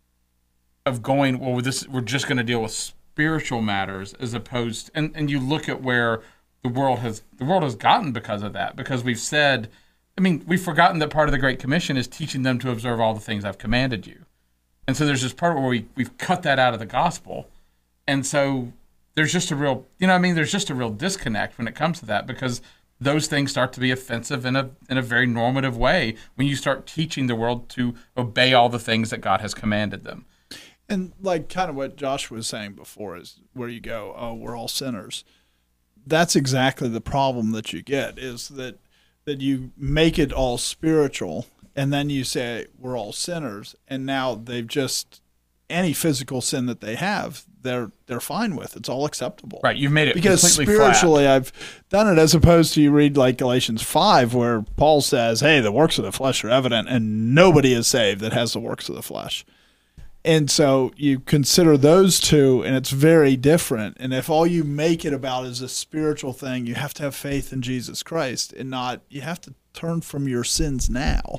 of going, well, this we're just going to deal with spiritual matters as opposed, and, and you look at where the world has the world has gotten because of that, because we've said, I mean, we've forgotten that part of the Great Commission is teaching them to observe all the things I've commanded you. And so there's this part where we, we've cut that out of the gospel. And so there's just a real, you know what I mean, there's just a real disconnect when it comes to that, because those things start to be offensive in a in a very normative way when you start teaching the world to obey all the things that God has commanded them. And like kind of what Josh was saying before is where you go, oh, we're all sinners. That's exactly the problem that you get, is that that you make it all spiritual. And then you say, we're all sinners, and now they've just, any physical sin that they have, they're they're fine with. It's all acceptable. Right, you've made it because completely spiritually flat. I've done it, as opposed to you read like Galatians five, where Paul says, hey, the works of the flesh are evident, and nobody is saved that has the works of the flesh. And so you consider those two, and it's very different. And if all you make it about is a spiritual thing, you have to have faith in Jesus Christ, and not, you have to turn from your sins now.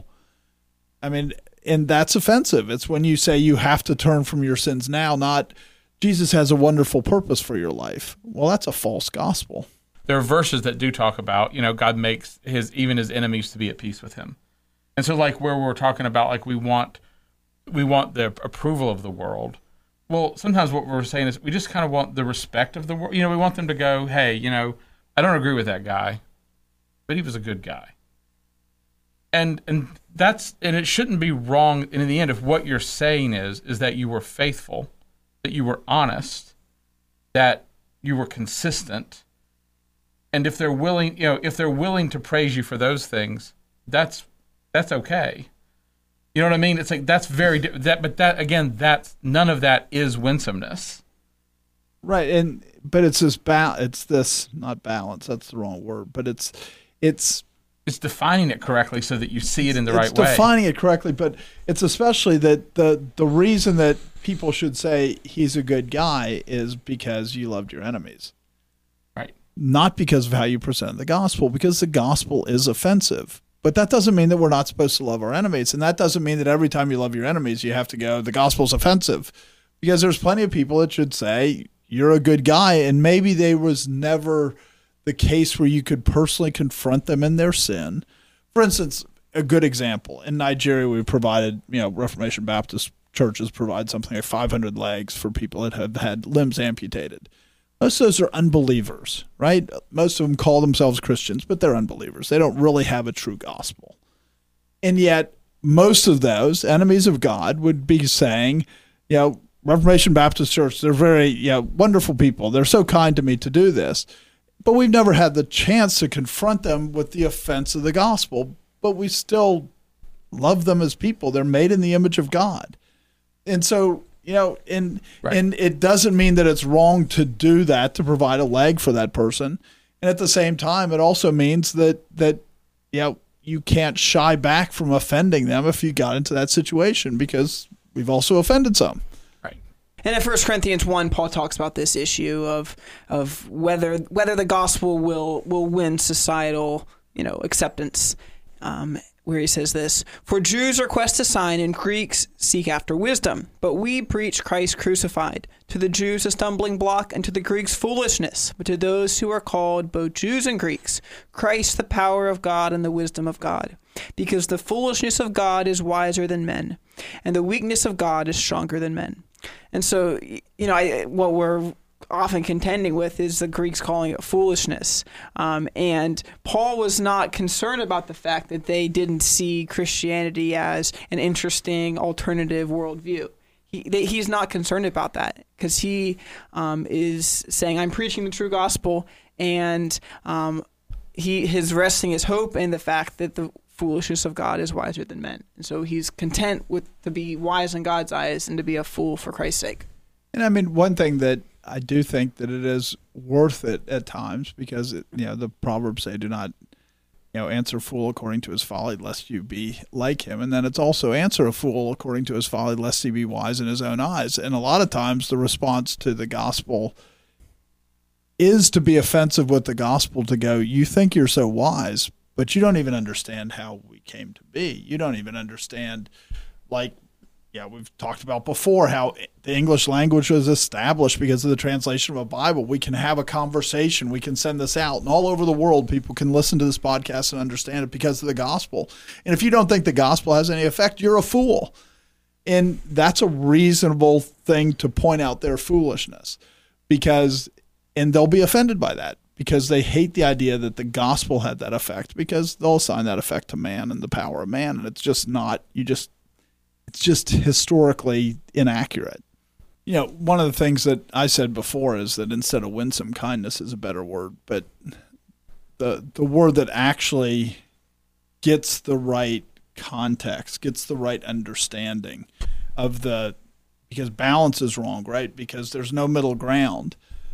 I mean, and that's offensive. It's when you say you have to turn from your sins now, not Jesus has a wonderful purpose for your life. Well, that's a false gospel. There are verses that do talk about, you know, God makes his even his enemies to be at peace with him. And so like where we're talking about, like we want we want the approval of the world. Well, sometimes what we're saying is we just kind of want the respect of the world. You know, we want them to go, hey, you know, I don't agree with that guy, but he was a good guy. And and that's and it shouldn't be wrong. And in the end, if what you're saying is is that you were faithful, that you were honest, that you were consistent, and if they're willing, you know, if they're willing to praise you for those things, that's that's okay. You know what I mean? It's like that's very that, but that again, that's none of that is winsomeness, right? And but it's this ba- It's this not balance. That's the wrong word. But it's it's. It's defining it correctly so that you see it in the it's right way. It's defining it correctly, but it's especially that the the reason that people should say he's a good guy is because you loved your enemies. Right. Not because of how you present the gospel, because the gospel is offensive. But that doesn't mean that we're not supposed to love our enemies, and that doesn't mean that every time you love your enemies you have to go, the gospel's offensive. Because there's plenty of people that should say, you're a good guy, and maybe there was never the case where you could personally confront them in their sin. For instance, a good example, in Nigeria we provided, you know, Reformation Baptist churches provide something like five hundred legs for people that have had limbs amputated. Most of those are unbelievers, right? Most of them call themselves Christians, but they're unbelievers. They don't really have a true gospel. And yet most of those enemies of God would be saying, you know, Reformation Baptist Church, they're very, you know, wonderful people. They're so kind to me to do this. But we've never had the chance to confront them with the offense of the gospel, but we still love them as people. They're made in the image of God. And so, you know, and, right. and it doesn't mean that it's wrong to do that, to provide a leg for that person. And And at the same time, it also means that, that you know, you can't shy back from offending them if you got into that situation, because we've also offended some. Right. And in First Corinthians one, Paul talks about this issue of of whether whether the gospel will will win societal, you know, acceptance. Um, where he says this: "For Jews request a sign, and Greeks seek after wisdom. But we preach Christ crucified. To the Jews a stumbling block, and to the Greeks foolishness. But to those who are called, both Jews and Greeks, Christ the power of God and the wisdom of God. Because the foolishness of God is wiser than men, and the weakness of God is stronger than men." And so, you know, I, what we're often contending with is the Greeks calling it foolishness. Um, and Paul was not concerned about the fact that they didn't see Christianity as an interesting alternative worldview. He, they, he's not concerned about that, because he um, is saying, I'm preaching the true gospel, and um, he is resting his hope in the fact that the foolishness of God is wiser than men. And so he's content with to be wise in God's eyes and to be a fool for Christ's sake. And I mean, one thing that I do think that it is worth it at times, because it, you know, the Proverbs say, do not, you know, answer a fool according to his folly, lest you be like him. And then it's also answer a fool according to his folly, lest he be wise in his own eyes. And a lot of times the response to the gospel is to be offensive with the gospel, to go, you think you're so wise, but you don't even understand how we came to be. You don't even understand, like, yeah, we've talked about before how the English language was established because of the translation of a Bible. We can have a conversation. We can send this out. And all over the world, people can listen to this podcast and understand it because of the gospel. And if you don't think the gospel has any effect, you're a fool. And that's a reasonable thing to point out their foolishness, because, and they'll be offended by that because they hate the idea that the gospel had that effect, because they'll assign that effect to man and the power of man. And it's just not, you just, it's just historically inaccurate. You know, one of the things that I said before is that instead of winsome, kindness is a better word, but the the word that actually gets the right context, gets the right understanding of the, because balance is wrong, right? Because there's no middle ground.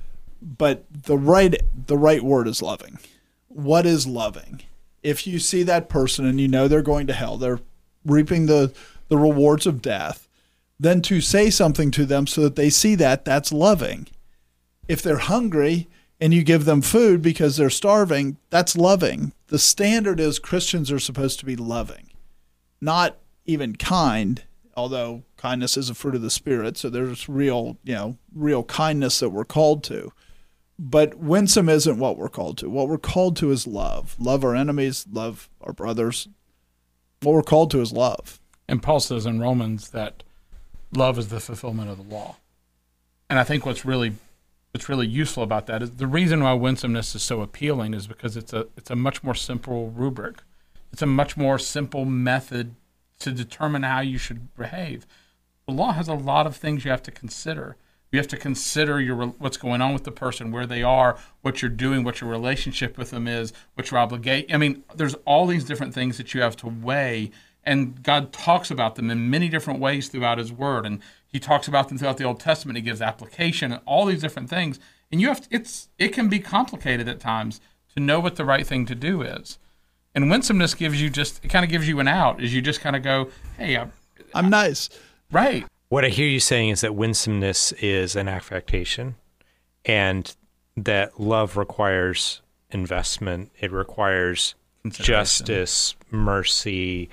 But the right the right word is loving. What is loving? If you see that person and you know they're going to hell, they're reaping the the rewards of death, then to say something to them so that they see that, that's loving. If they're hungry and you give them food because they're starving, that's loving. The standard is Christians are supposed to be loving, not even kind, although kindness is a fruit of the Spirit, so there's real, you know, real kindness that we're called to. But winsome isn't what we're called to. What we're called to is love. Love our enemies, love our brothers. What we're called to is love. And Paul says in Romans that love is the fulfillment of the law. And I think what's really what's really useful about that is the reason why winsomeness is so appealing is because it's a it's a much more simple rubric. It's a much more simple method to determine how you should behave. The law has a lot of things you have to consider. You have to consider your what's going on with the person, where they are, what you're doing, what your relationship with them is, what your obligation. I mean, there's all these different things that you have to weigh. And God talks about them in many different ways throughout his word. And he talks about them throughout the Old Testament. He gives application and all these different things. And you have to, it's it can be complicated at times to know what the right thing to do is. And winsomeness gives you just, it kind of gives you an out, is you just kind of go, hey, I, I'm nice. Right. What I hear you saying is that winsomeness is an affectation, and that love requires investment. It requires justice, mercy,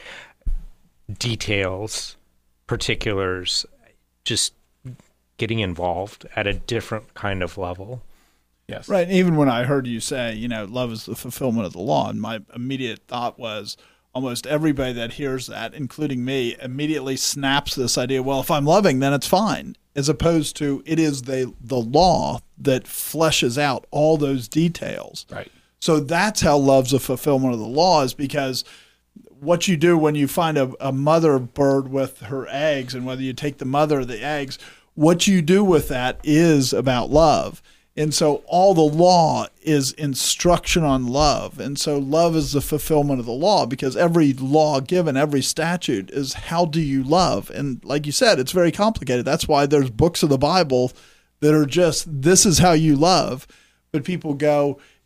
details, particulars, just getting involved at a different kind of level. Yes. Right. And even when I heard you say, you know, love is the fulfillment of the law, and my immediate thought was almost everybody that hears that, including me, immediately snaps this idea, well, if I'm loving, then it's fine, as opposed to it is the the law that fleshes out all those details. Right. So that's how love's a fulfillment of the law, is because what you do when you find a, a mother bird with her eggs, and whether you take the mother or the eggs, what you do with that is about love. And so all the law is instruction on love. And so love is the fulfillment of the law, because every law given, every statute is how do you love? And like you said, it's very complicated. That's why there's books of the Bible that are just, this is how you love. But people go,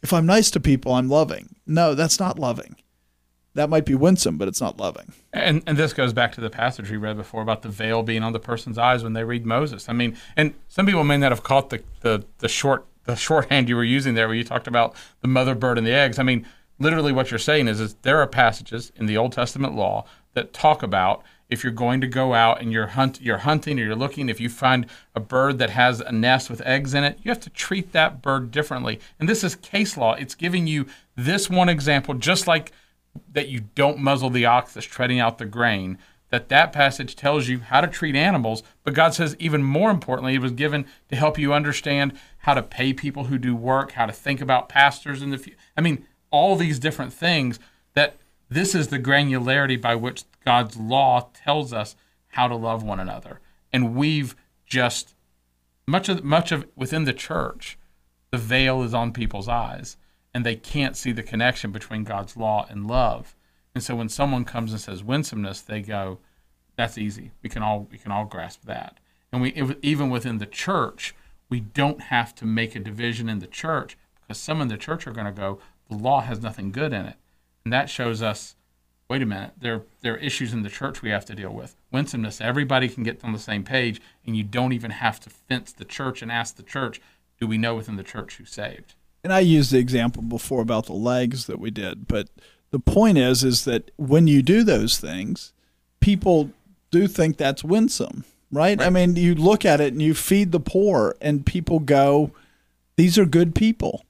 if I'm nice to people, I'm loving. No, that's not loving. That might be winsome, but it's not loving. And and this goes back to the passage we read before about the veil being on the person's eyes when they read Moses. I mean, and some people may not have caught the, the, the short the shorthand you were using there where you talked about the mother bird and the eggs. I mean, literally what you're saying is, is there are passages in the Old Testament law that talk about if you're going to go out and you're hunt you're hunting or you're looking, if you find a bird that has a nest with eggs in it, you have to treat that bird differently. And this is case law. It's giving you this one example, just like that you don't muzzle the ox that's treading out the grain, that that passage tells you how to treat animals. But God says even more importantly, it was given to help you understand how to pay people who do work, how to think about pastors in the future. I mean, all these different things, that this is the granularity by which God's law tells us how to love one another. And we've just, much of much of within the church, the veil is on people's eyes, and they can't see the connection between God's law and love. And so when someone comes and says winsomeness, they go, that's easy. We can all we can all grasp that. And we even within the church, we don't have to make a division in the church, because some in the church are going to go, the law has nothing good in it. And that shows us, wait a minute, there, there are issues in the church we have to deal with. Winsomeness, everybody can get on the same page, and you don't even have to fence the church and ask the church, do we know within the church who's saved? And I used the example before about the legs that we did, but the point is, is that when you do those things, people do think that's winsome, right? right? I mean, you look at it and you feed the poor, and people go, these are good people.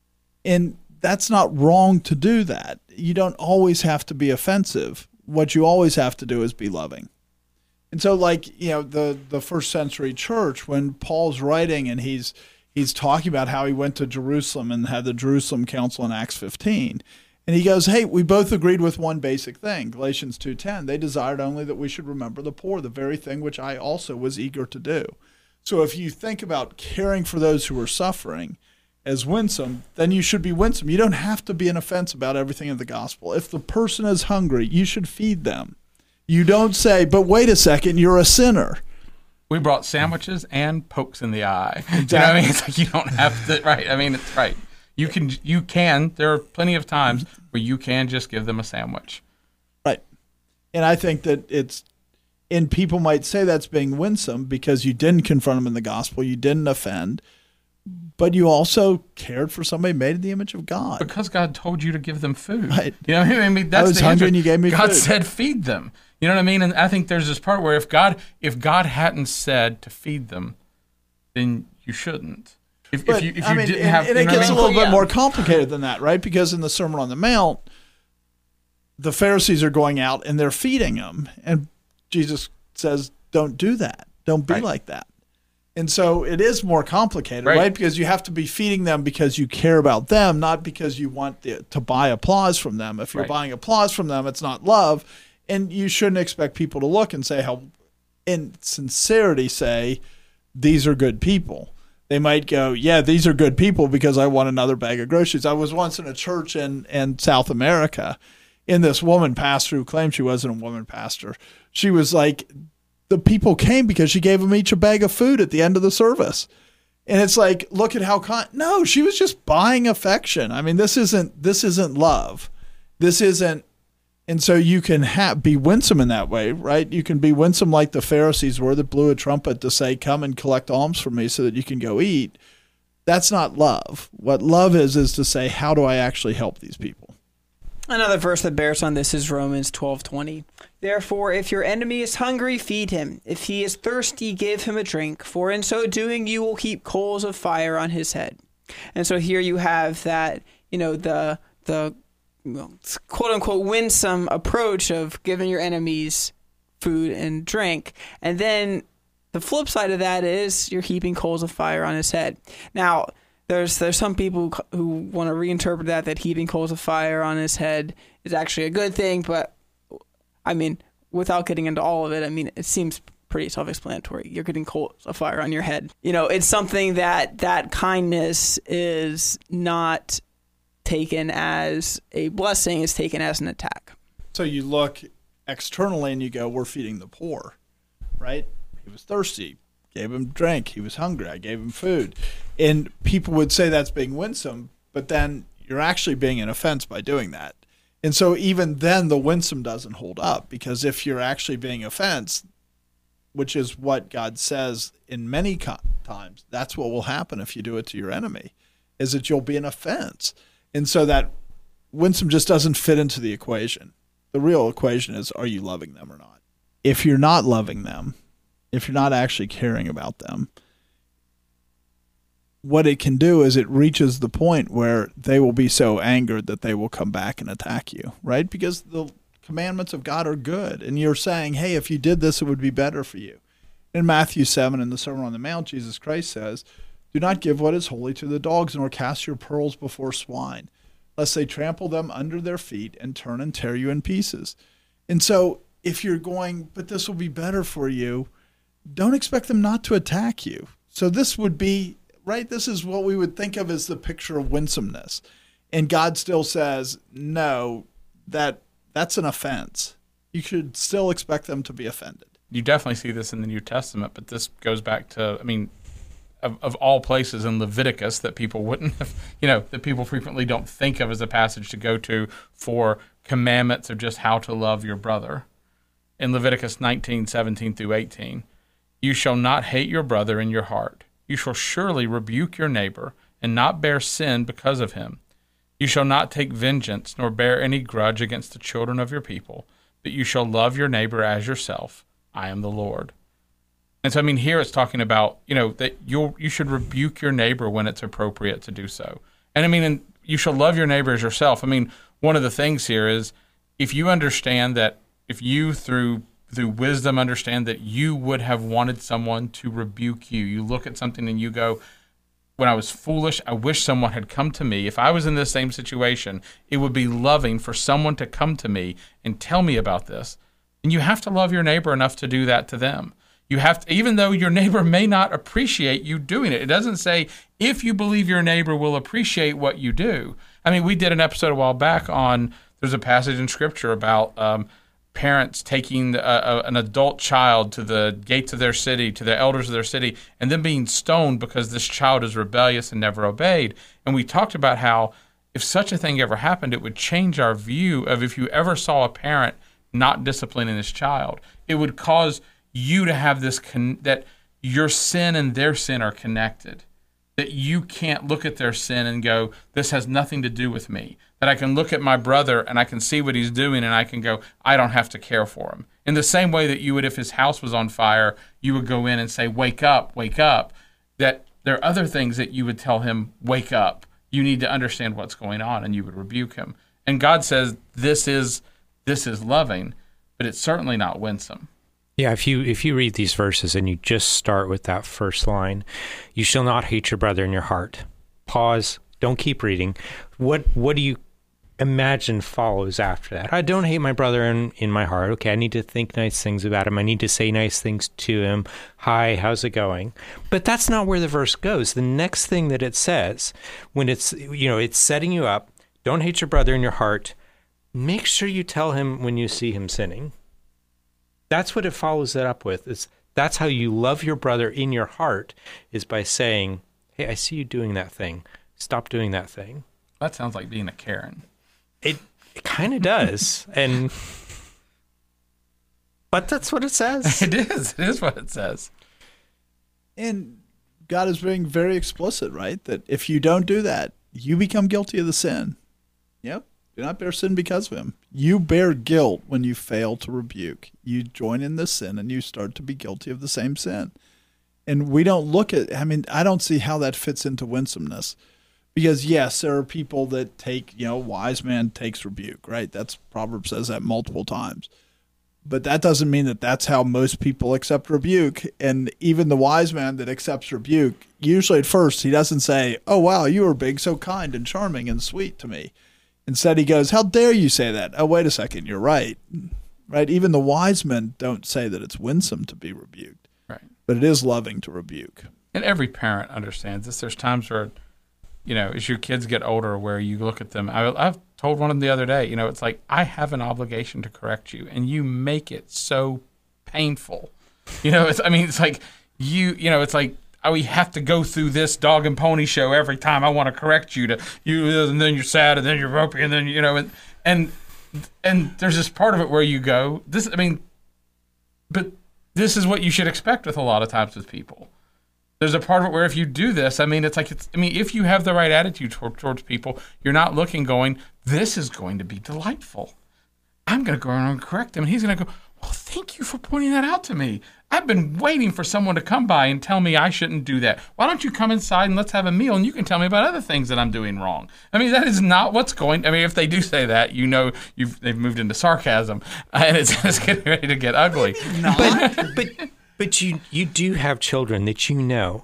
And that's not wrong to do that. You don't always have to be offensive. What you always have to do is be loving. And so, like, you know, the, the first century church, when Paul's writing and he's he's talking about how he went to Jerusalem and had the Jerusalem Council in Acts fifteen. And he goes, hey, we both agreed with one basic thing, Galatians two ten. They desired only that we should remember the poor, the very thing which I also was eager to do. So if you think about caring for those who are suffering as winsome, then you should be winsome. You don't have to be an offense about everything in the gospel. If the person is hungry, you should feed them. You don't say, but wait a second, you're a sinner. We brought sandwiches and pokes in the eye. Exactly. You know what I mean? It's like you don't have to, right? I mean, it's right. You can, you can, there are plenty of times where you can just give them a sandwich. Right. And I think that it's, and people might say that's being winsome because you didn't confront them in the gospel, you didn't offend, but you also cared for somebody made in the image of God. Because God told you to give them food. Right. You know what I mean? That's I was the hungry answer. and you gave me God food. said feed them. You know what I mean? And I think there's this part where if God if God hadn't said to feed them, then you shouldn't. If, but, if you if I you mean, didn't and, have, and you it know gets what I a mean? little bit Yeah. more complicated than that, right? Because in the Sermon on the Mount, the Pharisees are going out and they're feeding them, and Jesus says, "Don't do that. Don't be Right. like that." And so it is more complicated, Right. right? Because you have to be feeding them because you care about them, not because you want the, to buy applause from them. If you're Right. buying applause from them, it's not love, and you shouldn't expect people to look and say how, in sincerity, say these are good people. They might go, yeah, these are good people because I want another bag of groceries. I was once in a church in, in South America, and this woman pastor who claimed she wasn't a woman pastor, she was like, the people came because she gave them each a bag of food at the end of the service. And it's like, look at how con- no, she was just buying affection. I mean, this isn't this isn't love. This isn't. And so you can ha- be winsome in that way, right? You can be winsome like the Pharisees were that blew a trumpet to say, come and collect alms from me so that you can go eat. That's not love. What love is, is to say, how do I actually help these people? Another verse that bears on this is Romans twelve twenty. Therefore, if your enemy is hungry, feed him. If he is thirsty, give him a drink. For in so doing, you will heap coals of fire on his head. And so here you have that, you know, the the well, quote unquote winsome approach of giving your enemies food and drink. And then the flip side of that is you're heaping coals of fire on his head. Now, There's there's some people who want to reinterpret that, that heaping coals of fire on his head is actually a good thing. But, I mean, without getting into all of it, I mean, it seems pretty self-explanatory. You're getting coals of fire on your head. You know, it's something that that kindness is not taken as a blessing, it's taken as an attack. So you look externally and you go, we're feeding the poor, right? He was thirsty. Gave him drink. He was hungry. I gave him food. And people would say that's being winsome, but then you're actually being an offense by doing that. And so even then the winsome doesn't hold up, because if you're actually being offense, which is what God says in many times, that's what will happen if you do it to your enemy, is that you'll be an offense. And so that winsome just doesn't fit into the equation. The real equation is, are you loving them or not? If you're not loving them, if you're not actually caring about them, what it can do is it reaches the point where they will be so angered that they will come back and attack you, right? Because the commandments of God are good, and you're saying, hey, if you did this, it would be better for you. In Matthew seven, in the Sermon on the Mount, Jesus Christ says, do not give what is holy to the dogs, nor cast your pearls before swine, lest they trample them under their feet and turn and tear you in pieces. And so if you're going, but this will be better for you, don't expect them not to attack you. So this would be, right, this is what we would think of as the picture of winsomeness. And God still says, no, that that's an offense. You should still expect them to be offended. You definitely see this in the New Testament, but this goes back to, I mean, of, of all places in Leviticus that people wouldn't have, you know, that people frequently don't think of as a passage to go to for commandments of just how to love your brother. In Leviticus nineteen, seventeen through eighteen, you shall not hate your brother in your heart. You shall surely rebuke your neighbor and not bear sin because of him. You shall not take vengeance nor bear any grudge against the children of your people, but you shall love your neighbor as yourself. I am the Lord. And so, I mean, here it's talking about, you know, that you you should rebuke your neighbor when it's appropriate to do so. And I mean, and you shall love your neighbor as yourself. I mean, one of the things here is if you understand that, if you through through wisdom understand that you would have wanted someone to rebuke you, you look at something and you go, when I was foolish, I wish someone had come to me. If I was in this same situation, it would be loving for someone to come to me and tell me about this. And you have to love your neighbor enough to do that to them. You have to, even though your neighbor may not appreciate you doing it. It doesn't say if you believe your neighbor will appreciate what you do. I mean, we did an episode a while back on, there's a passage in Scripture about um, parents taking a, a, an adult child to the gates of their city, to the elders of their city, and then being stoned because this child is rebellious and never obeyed. And we talked about how if such a thing ever happened, it would change our view of if you ever saw a parent not disciplining this child. It would cause you to have this, con- that your sin and their sin are connected. That you can't look at their sin and go, this has nothing to do with me. That I can look at my brother and I can see what he's doing and I can go, I don't have to care for him. In the same way that you would, if his house was on fire, you would go in and say, wake up, wake up. That there are other things that you would tell him, wake up. You need to understand what's going on, and you would rebuke him. And God says this is this is loving, but it's certainly not winsome. Yeah, if you if you read these verses and you just start with that first line, you shall not hate your brother in your heart. Pause. Don't keep reading. What what do you imagine follows after that? I don't hate my brother in, in my heart. Okay, I need to think nice things about him. I need to say nice things to him. Hi, how's it going? But that's not where the verse goes. The next thing that it says, when it's, you know, it's setting you up, don't hate your brother in your heart. Make sure you tell him when you see him sinning. That's what it follows that up with. It's, that's how you love your brother in your heart, is by saying, hey, I see you doing that thing. Stop doing that thing. That sounds like being a Karen. It, it kind of does. and But that's what it says. It is. It is what it says. And God is being very explicit, right? That if you don't do that, you become guilty of the sin. Yep. Do not bear sin because of him. You bear guilt when you fail to rebuke. You join in this sin and you start to be guilty of the same sin. And we don't look at, I mean, I don't see how that fits into winsomeness. Because yes, there are people that take, you know, wise man takes rebuke, right? That's Proverbs says that multiple times. But that doesn't mean that that's how most people accept rebuke. And even the wise man that accepts rebuke, usually at first he doesn't say, oh, wow, you were being so kind and charming and sweet to me. Instead, he goes, how dare you say that? Oh, wait a second, you're right. Right? Even the wise men don't say that it's winsome to be rebuked. Right. But it is loving to rebuke. And every parent understands this. There's times where, you know, as your kids get older, where you look at them. I, I've told one of them the other day, you know, it's like, I have an obligation to correct you, and you make it so painful. You know, it's, I mean, it's like, you, you know, it's like, oh, we have to go through this dog and pony show every time I want to correct you to you, and then you're sad, and then you're ropey, and then you know, and and and there's this part of it where you go, this, I mean, but this is what you should expect with a lot of times with people. There's a part of it where if you do this, I mean, it's like, it's, I mean, if you have the right attitude toward, towards people, you're not looking going, this is going to be delightful. I'm going to go around and correct him. And he's going to go, well, thank you for pointing that out to me. I've been waiting for someone to come by and tell me I shouldn't do that. Why don't you come inside and let's have a meal and you can tell me about other things that I'm doing wrong? I mean, that is not what's going, I mean, if they do say that, you know, you've they've moved into sarcasm and it's, it's getting ready to get ugly. But, but, but you, you do have children that you know.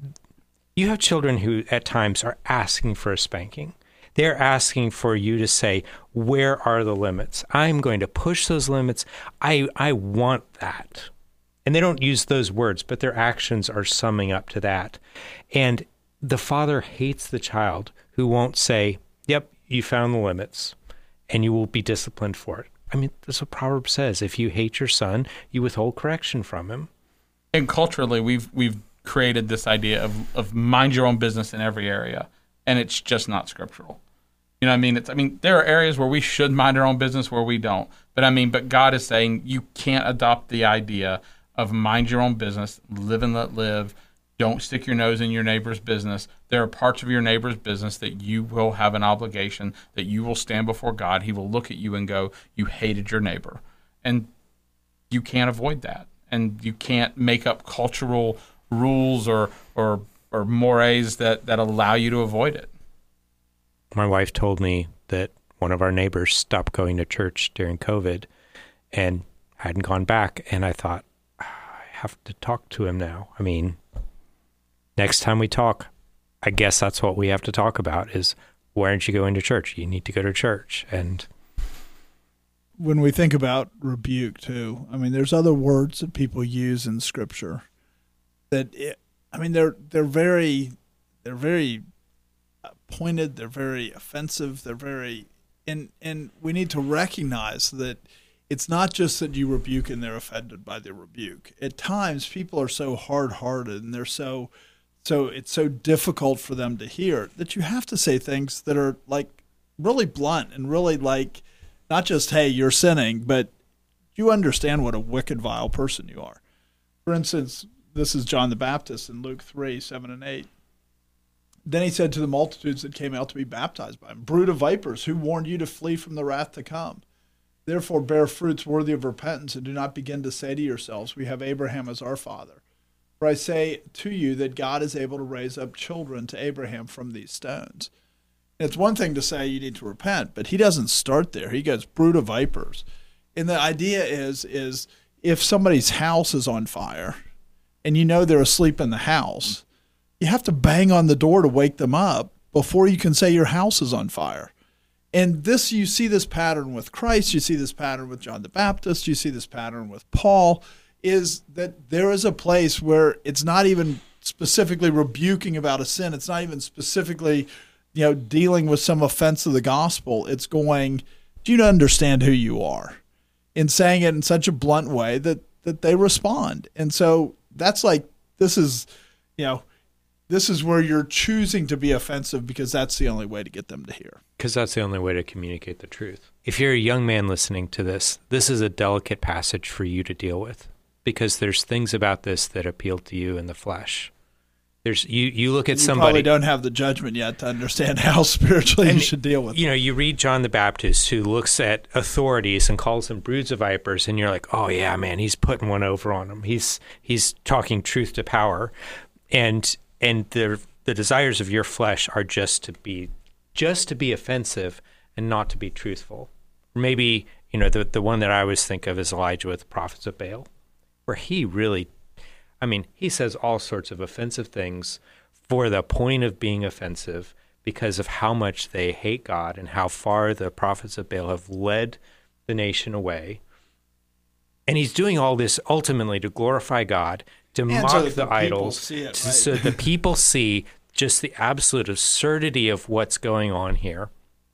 You have children who at times are asking for a spanking. They're asking for you to say, where are the limits? I'm going to push those limits. I I want that. And they don't use those words, but their actions are summing up to that. And the father hates the child who won't say, yep, you found the limits, and you will be disciplined for it. I mean, that's what Proverbs says. If you hate your son, you withhold correction from him. And culturally, we've we've created this idea of, of mind your own business in every area, and it's just not scriptural. You know what I mean? It's, I mean, there are areas where we should mind our own business where we don't. But I mean, but God is saying you can't adopt the idea of mind your own business, live and let live. Don't stick your nose in your neighbor's business. There are parts of your neighbor's business that you will have an obligation, that you will stand before God. He will look at you and go, you hated your neighbor. And you can't avoid that. And you can't make up cultural rules or or or mores that, that allow you to avoid it. My wife told me that one of our neighbors stopped going to church during COVID and hadn't gone back. And I thought, I have to talk to him now. I mean, next time we talk, I guess that's what we have to talk about is, why aren't you going to church? You need to go to church. And when we think about rebuke too, I mean, there's other words that people use in Scripture that, it, I mean, they're they're very they're very pointed. They're very offensive. They're very, and and we need to recognize that it's not just that you rebuke and they're offended by the rebuke. At times, people are so hard-hearted and they're so so it's so difficult for them to hear that you have to say things that are like really blunt and really like, not just, hey, you're sinning, but you understand what a wicked, vile person you are. For instance, this is John the Baptist in Luke three, seven and eight. Then he said to the multitudes that came out to be baptized by him, brood of vipers, who warned you to flee from the wrath to come? Therefore bear fruits worthy of repentance, and do not begin to say to yourselves, we have Abraham as our father. For I say to you that God is able to raise up children to Abraham from these stones. It's one thing to say you need to repent, but he doesn't start there. He goes, brood of vipers. And the idea is, is if somebody's house is on fire and you know they're asleep in the house, you have to bang on the door to wake them up before you can say your house is on fire. And this, you see this pattern with Christ, you see this pattern with John the Baptist, you see this pattern with Paul, is that there is a place where it's not even specifically rebuking about a sin. It's not even specifically, you know, dealing with some offense of the gospel. It's going, do you understand who you are? In saying it in such a blunt way that, that they respond. And so that's like, this is, you know, this is where you're choosing to be offensive because that's the only way to get them to hear. Because that's the only way to communicate the truth. If you're a young man listening to this, this is a delicate passage for you to deal with, because there's things about this that appeal to you in the flesh. There's you, you look at you somebody. You probably don't have the judgment yet to understand how spiritually and, you should deal with it. You know, you read John the Baptist, who looks at authorities and calls them broods of vipers, and you're like, oh yeah, man, he's putting one over on them. He's he's talking truth to power, and and the the desires of your flesh are just to be just to be offensive and not to be truthful. Maybe, you know, the the one that I always think of is Elijah with the prophets of Baal, where he really, I mean, he says all sorts of offensive things for the point of being offensive because of how much they hate God and how far the prophets of Baal have led the nation away. And he's doing all this ultimately to glorify God, to and mock so the, the idols, it, to, right? so the people see just the absolute absurdity of what's going on here.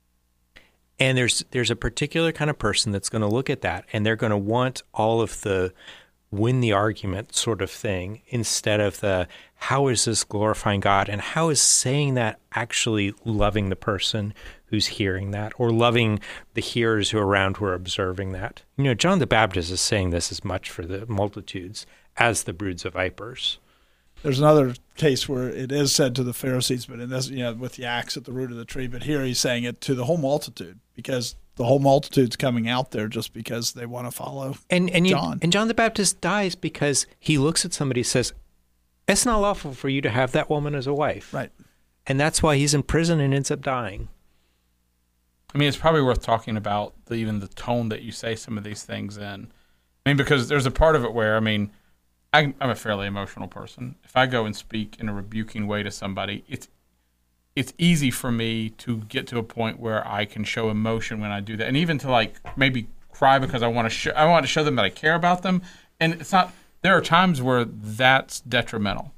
And there's there's a particular kind of person that's going to look at that, and they're going to want all of the win the argument sort of thing, instead of the how is this glorifying God and how is saying that actually loving the person who's hearing that, or loving the hearers who are around who are observing that. You know, John the Baptist is saying this as much for the multitudes as the broods of vipers. There's another case where it is said to the Pharisees, but in this, you know, with the axe at the root of the tree. But here he's saying it to the whole multitude, because the whole multitude's coming out there just because they want to follow and, and John. You, and John the Baptist dies because he looks at somebody and says, it's not lawful for you to have that woman as a wife. Right. And that's why he's in prison and ends up dying. I mean, it's probably worth talking about the, even the tone that you say some of these things in. I mean, because there's a part of it where, I mean, I, I'm a fairly emotional person. If I go and speak in a rebuking way to somebody, it's it's easy for me to get to a point where I can show emotion when I do that, and even to like maybe cry because I want to show I want to show them that I care about them. And it's not. There are times where that's detrimental.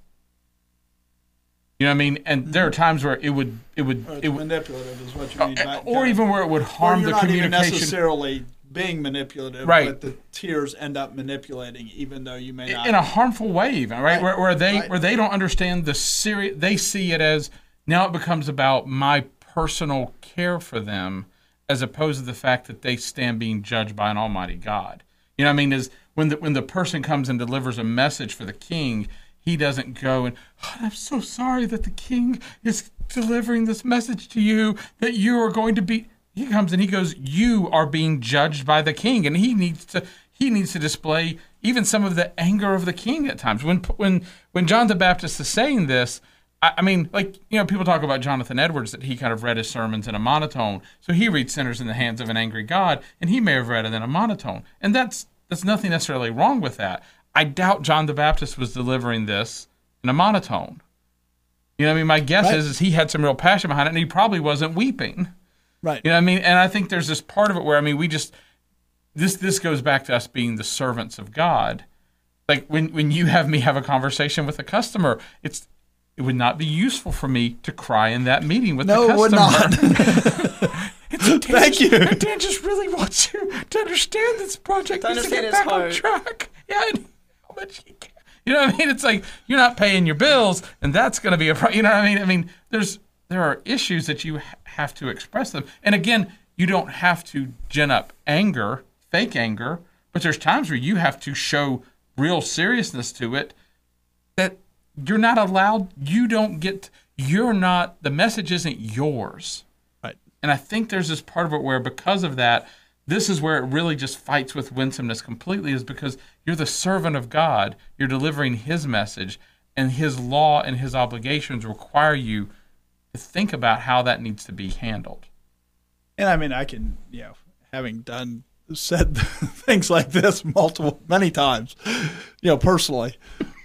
You know what I mean? And there are times where it would it would Or it's it would, manipulative is what you mean. By, or even where it would harm or you're the not communication. even necessarily being manipulative, Right. but the tears end up manipulating, even though you may not. In a harmful way, even right, Right. Where, where they Right. where they don't understand the serious. They see it as now it becomes about my personal care for them, as opposed to the fact that they stand being judged by an Almighty God. You know what I mean? Is when the when the person comes and delivers a message for the king, he doesn't go and, oh, I'm so sorry that the king is delivering this message to you, that you are going to be. He comes and he goes, you are being judged by the king, and he needs to he needs to display even some of the anger of the king at times. When when when John the Baptist is saying this, I, I mean, like, you know, people talk about Jonathan Edwards, that he kind of read his sermons in a monotone. So he reads sinners in the hands of an angry God, and he may have read it in a monotone. And that's that's nothing necessarily wrong with that. I doubt John the Baptist was delivering this in a monotone. You know what I mean? My guess Right. is, is he had some real passion behind it, and he probably wasn't weeping. Right. You know what I mean? And I think there's this part of it where, I mean, we just, this this goes back to us being the servants of God. Like when, when you have me have a conversation with a customer, it's it would not be useful for me to cry in that meeting with No, the it would customer. not. It's, Dan Thank just, you. and Dan just really wants you to understand this project To needs to understand get his back on heart. track. Yeah, and how much he can. You know what I mean? It's like you're not paying your bills, and that's going to be a problem. You know what I mean? I mean, there's there are issues that you ha- have to express them, and again, you don't have to gin up anger, fake anger, but there's times where you have to show real seriousness to it. That you're not allowed. You don't get. You're not. The message isn't yours. Right. And I think there's this part of it where, because of that, this is where it really just fights with winsomeness completely, is because you're the servant of God. You're delivering his message, and his law and his obligations require you to think about how that needs to be handled. And I mean, I can, you know, having done, said things like this multiple, many times, you know, personally.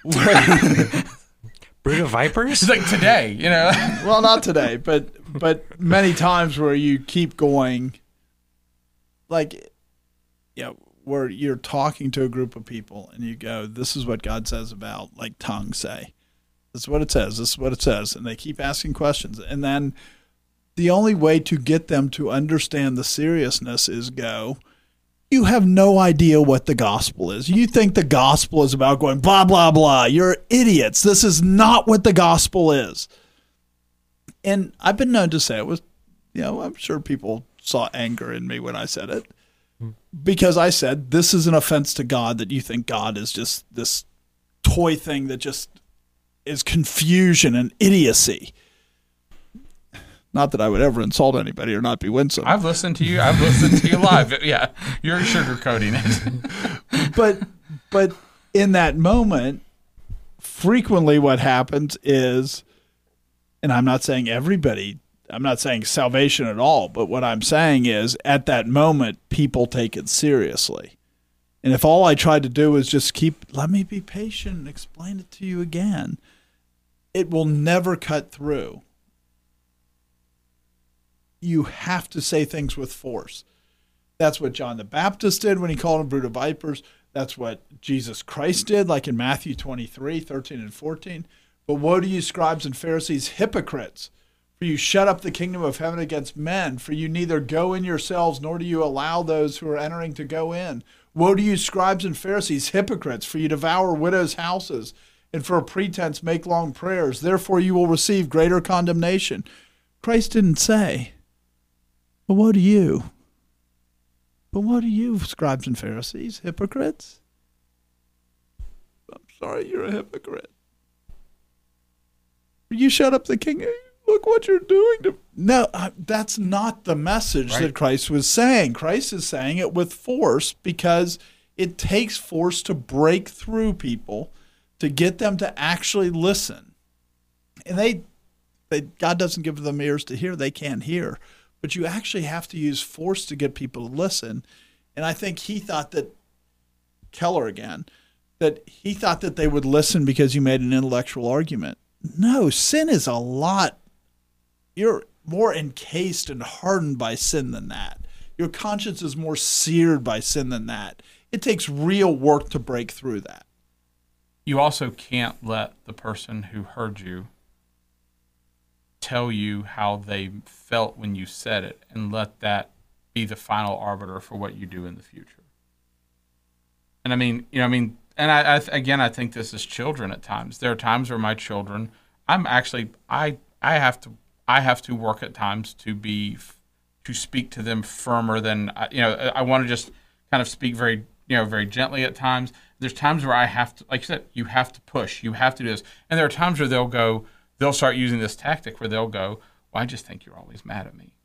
Brood of vipers? It's like today, you know. Well, not today, but but many times where you keep going, like, you know, where you're talking to a group of people and you go, this is what God says about, like, tongues say. This is what it says. This is what it says. And they keep asking questions. And then the only way to get them to understand the seriousness is go, you have no idea what the gospel is. You think the gospel is about going blah, blah, blah. You're idiots. This is not what the gospel is. And I've been known to say it was, you know, I'm sure people saw anger in me when I said it, because I said, this is an offense to God that you think God is just this toy thing that just is confusion and idiocy. Not that I would ever insult anybody or not be winsome. I've listened to you. I've listened to you live. Yeah, you're sugarcoating it. but but in that moment, frequently what happens is, and I'm not saying everybody, I'm not saying salvation at all, but what I'm saying is at that moment, people take it seriously. And if all I tried to do is just keep, let me be patient and explain it to you again, it will never cut through. You have to say things with force. That's what John the Baptist did when he called them brood of vipers. That's what Jesus Christ did, like in Matthew twenty-three, thirteen and fourteen. But woe to you, scribes and Pharisees, hypocrites! For you shut up the kingdom of heaven against men, for you neither go in yourselves, nor do you allow those who are entering to go in. Woe to you, scribes and Pharisees, hypocrites, for you devour widows' houses, and for a pretense make long prayers. Therefore you will receive greater condemnation. Christ didn't say, but woe to you. But woe to you, scribes and Pharisees, hypocrites. I'm sorry, you're a hypocrite. You shut up the king. Look what you're doing to. No, that's not the message right. that Christ was saying. Christ is saying it with force because it takes force to break through people, to get them to actually listen. And they, they God doesn't give them ears to hear. They can't hear. But you actually have to use force to get people to listen. And I think he thought that, Keller again, that he thought that they would listen because you made an intellectual argument. No, sin is a lot. You're more encased and hardened by sin than that. Your conscience is more seared by sin than that. It takes real work to break through that. You also can't let the person who heard you tell you how they felt when you said it and let that be the final arbiter for what you do in the future. And I mean, you know, I mean, and I, I again, I think this is children at times. There are times where my children, I'm actually, I, I have to, I have to work at times to be, to speak to them firmer than, you know, I want to just kind of speak very, you know, very gently at times. There's times where I have to, like you said, you have to push, you have to do this. And there are times where they'll go, they'll start using this tactic where they'll go, well, I just think you're always mad at me.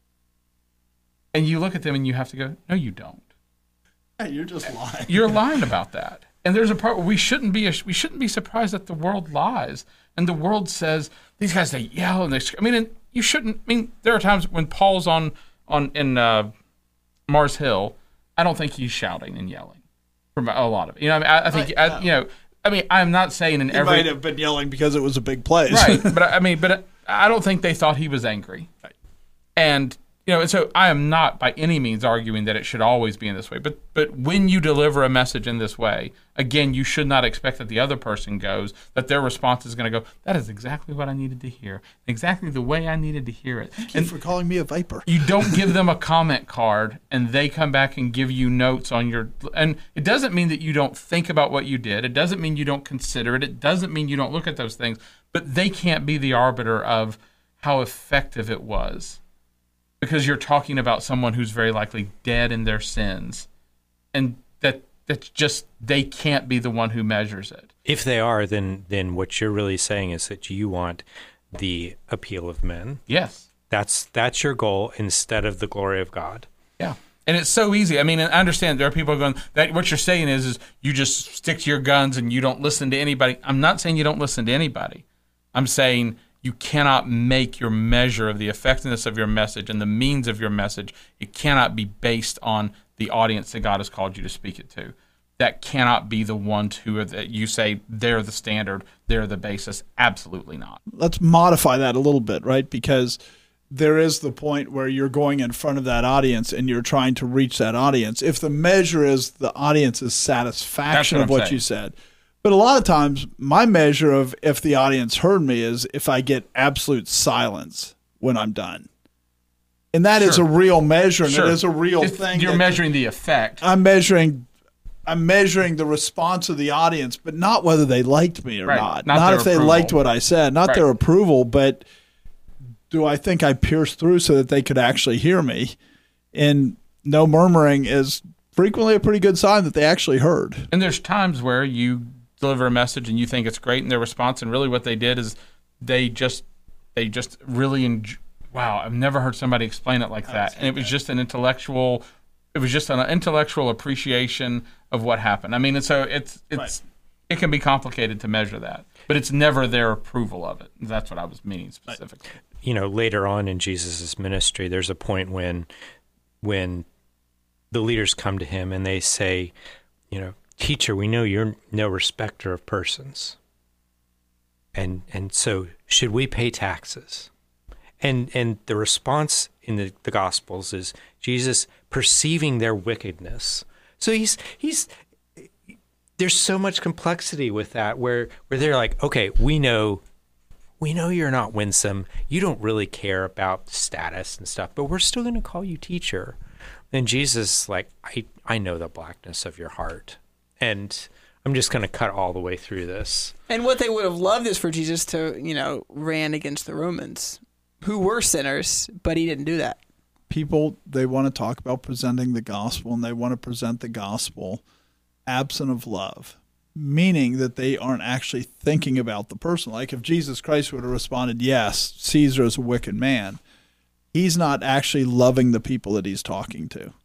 And you look at them and you have to go, no, you don't. Hey, you're just lying. You're lying about that. And there's a part where we shouldn't be we shouldn't be surprised that the world lies. And the world says, these guys, they yell and they I mean, and you shouldn't. I mean, there are times when Paul's on, on in uh, Mars Hill, I don't think he's shouting and yelling from a lot of it. You know, I mean, I, I think, I, you know, I mean, I'm not saying in he every. He might have been yelling because it was a big place. Right. But I mean, but I don't think they thought he was angry. Right. And, you know, and so I am not by any means arguing that it should always be in this way. But but when you deliver a message in this way, again, you should not expect that the other person goes, that their response is going to go, that is exactly what I needed to hear, exactly the way I needed to hear it. Thank and you for calling me a viper. You don't give them a comment card and they come back and give you notes on your, and it doesn't mean that you don't think about what you did. It doesn't mean you don't consider it. It doesn't mean you don't look at those things, but they can't be the arbiter of how effective it was. Because you're talking about someone who's very likely dead in their sins, and that that's just they can't be the one who measures it. If they are, then then what you're really saying is that you want the appeal of men. Yes, that's that's your goal instead of the glory of God. Yeah, and it's so easy. I mean, and I understand there are people going that what you're saying is is you just stick to your guns and you don't listen to anybody. I'm not saying you don't listen to anybody. I'm saying you cannot make your measure of the effectiveness of your message and the means of your message. It cannot be based on the audience that God has called you to speak it to. That cannot be the one to that you say they're the standard, they're the basis. Absolutely not. Let's modify that a little bit, right? Because there is the point where you're going in front of that audience and you're trying to reach that audience. If the measure is the audience's satisfaction what of what saying. you said. But a lot of times, my measure of if the audience heard me is if I get absolute silence when I'm done. And that sure. is a real measure, and sure. it is a real it's, thing. You're measuring the effect. I'm measuring I'm measuring the response of the audience, but not whether they liked me or right. not. Not, not if approval. they liked what I said, not right. their approval, but do I think I pierced through so that they could actually hear me? And no murmuring is frequently a pretty good sign that they actually heard. And there's times where you deliver a message and you think it's great in their response, and really what they did is they just they just really enjoy, wow, I've never heard somebody explain it like that. And it was just an intellectual it was just an intellectual appreciation of what happened. I mean, and so it's it's right. it can be complicated to measure that, but it's never their approval of it. That's what I was meaning specifically. You know, later on in Jesus' ministry, there's a point when when the leaders come to him and they say, you know, Teacher, we know you're no respecter of persons. And and so should we pay taxes? And and the response in the, the Gospels is Jesus perceiving their wickedness. So he's he's there's so much complexity with that where where they're like, okay, we know we know you're not winsome. You don't really care about status and stuff, but we're still going to call you teacher. And Jesus, like, I, I know the blackness of your heart. And I'm just going to cut all the way through this. And what they would have loved is for Jesus to, you know, ran against the Romans, who were sinners, but he didn't do that. People, they want to talk about presenting the gospel, and they want to present the gospel absent of love, meaning that they aren't actually thinking about the person. Like if Jesus Christ would have responded, yes, Caesar is a wicked man, he's not actually loving the people that he's talking to.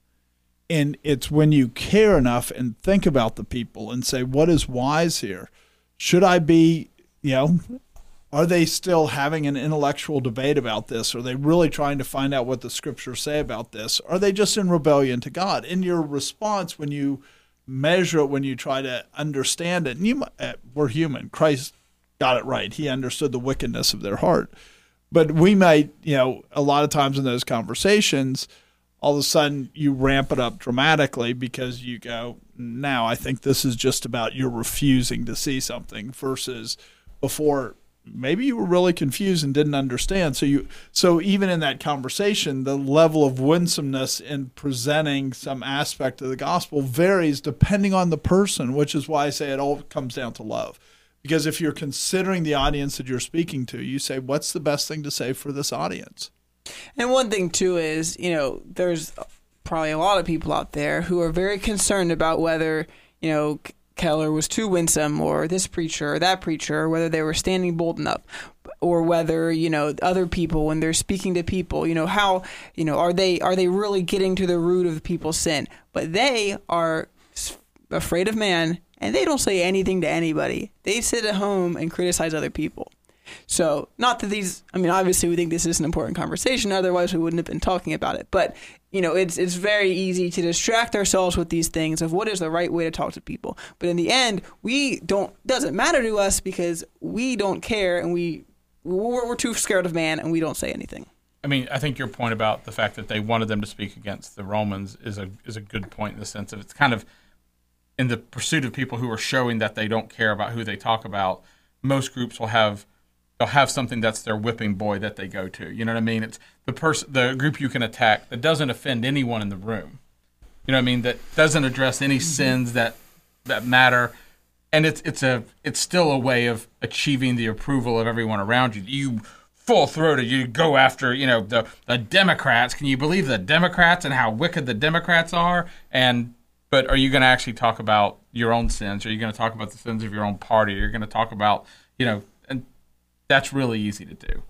And it's when you care enough and think about the people and say, what is wise here? Should I be, you know, are they still having an intellectual debate about this? Are they really trying to find out what the scriptures say about this? Are they just in rebellion to God? In your response, when you measure it, when you try to understand it, and you, we're human. Christ got it right. He understood the wickedness of their heart. But we might, you know, a lot of times in those conversations, all of a sudden you ramp it up dramatically because you go, now I think this is just about you're refusing to see something, versus before maybe you were really confused and didn't understand. So you, so even in that conversation, the level of winsomeness in presenting some aspect of the gospel varies depending on the person, which is why I say it all comes down to love. Because if you're considering the audience that you're speaking to, you say, what's the best thing to say for this audience? And one thing, too, is, you know, there's probably a lot of people out there who are very concerned about whether, you know, Keller was too winsome, or this preacher or that preacher, or whether they were standing bold enough, or whether, you know, other people, when they're speaking to people, you know, how, you know, are they are they really getting to the root of the people's sin? But they are afraid of man, and they don't say anything to anybody. They sit at home and criticize other people. So, not that these, I mean, obviously we think this is an important conversation, otherwise we wouldn't have been talking about it. But, you know, it's it's very easy to distract ourselves with these things of what is the right way to talk to people. But in the end, we don't, doesn't matter to us because we don't care, and we, we're, we're too scared of man, and we don't say anything. I mean, I think your point about the fact that they wanted them to speak against the Romans is a is a good point in the sense of it's kind of in the pursuit of people who are showing that they don't care about who they talk about. Most groups will have they'll have something that's their whipping boy that they go to. You know what I mean? It's the person, the group you can attack that doesn't offend anyone in the room. You know what I mean? That doesn't address any sins that that matter, and it's it's a it's still a way of achieving the approval of everyone around you. You full-throated, you go after, you know, the the Democrats. Can you believe the Democrats and how wicked the Democrats are? And but are you going to actually talk about your own sins? Are you going to talk about the sins of your own party? You're going to talk about, you know, and that's really easy to do.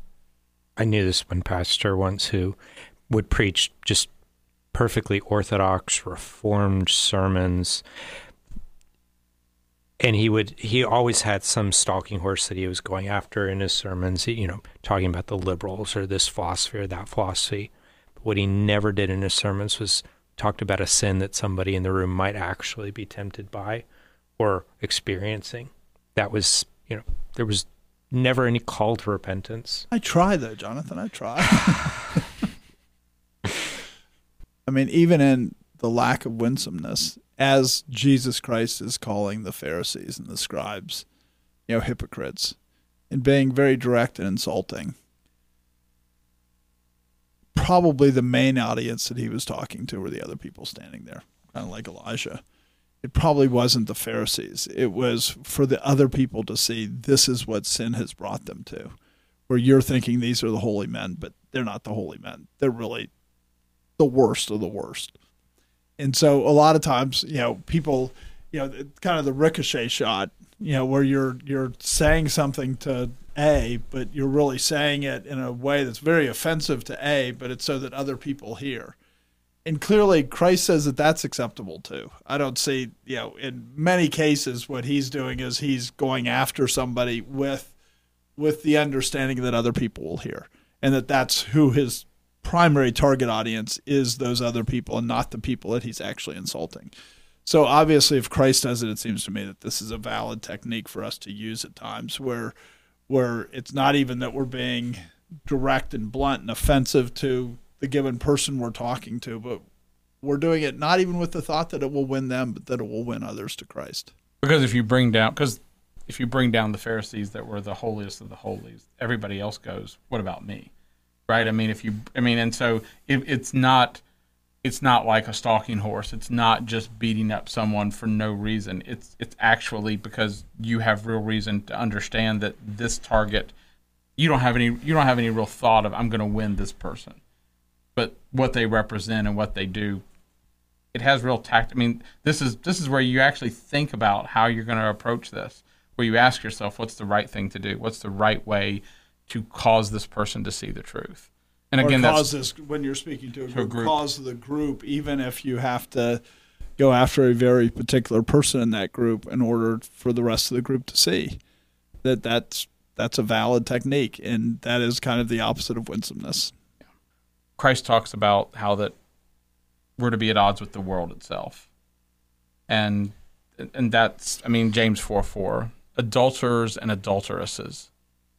I knew this one pastor once who would preach just perfectly orthodox, reformed sermons. And he would, he always had some stalking horse that he was going after in his sermons, you know, talking about the liberals or this philosophy or that philosophy. But what he never did in his sermons was talked about a sin that somebody in the room might actually be tempted by or experiencing. That was, you know, there was never any call to repentance. I try, though, Jonathan. I try. I mean, even in the lack of winsomeness, as Jesus Christ is calling the Pharisees and the scribes, you know, hypocrites, and being very direct and insulting, probably the main audience that he was talking to were the other people standing there, kind of like Elijah. It probably wasn't the Pharisees. It was for the other people to see this is what sin has brought them to, where you're thinking these are the holy men, but they're not the holy men. They're really the worst of the worst. And so a lot of times, you know, people, you know, kind of the ricochet shot, you know, where you're you're saying something to A, but you're really saying it in a way that's very offensive to A, but it's so that other people hear. And clearly Christ says that that's acceptable too. I don't see, you know, in many cases what he's doing is he's going after somebody with with the understanding that other people will hear, and that that's who his primary target audience is, those other people, and not the people that he's actually insulting. So obviously if Christ does it, it seems to me that this is a valid technique for us to use at times where where it's not even that we're being direct and blunt and offensive to the given person we're talking to, but we're doing it not even with the thought that it will win them, but that it will win others to Christ. Because if you bring down, because if you bring down the Pharisees that were the holiest of the holies, everybody else goes, what about me? Right? I mean, if you, I mean, and so it, it's not, it's not like a stalking horse. It's not just beating up someone for no reason. It's it's actually because you have real reason to understand that this target, you don't have any you don't have any real thought of I'm going to win this person, but what they represent and what they do, it has real tact. I mean, this is this is where you actually think about how you're going to approach this, where you ask yourself, what's the right thing to do? What's the right way to cause this person to see the truth? And again, or cause that's this, when you're speaking to a to group, a group. cause the group, even if you have to go after a very particular person in that group in order for the rest of the group to see that that's that's a valid technique, and that is kind of the opposite of winsomeness. Christ talks about how that we're to be at odds with the world itself, and and that's I mean James four four, adulterers and adulteresses.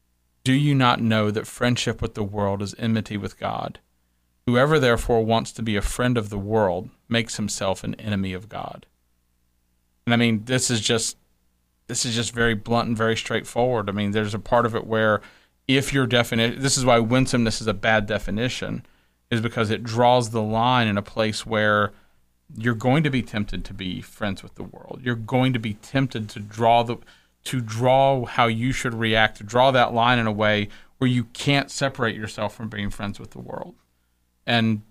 Do you not know that friendship with the world is enmity with God? Whoever therefore wants to be a friend of the world makes himself an enemy of God. And I mean, this is just this is just very blunt and very straightforward. I mean, there's a part of it where if your definition, this is why winsomeness is a bad definition, is because it draws the line in a place where you're going to be tempted to be friends with the world. You're going to be tempted to draw the to draw how you should react, to draw that line in a way where you can't separate yourself from being friends with the world. And,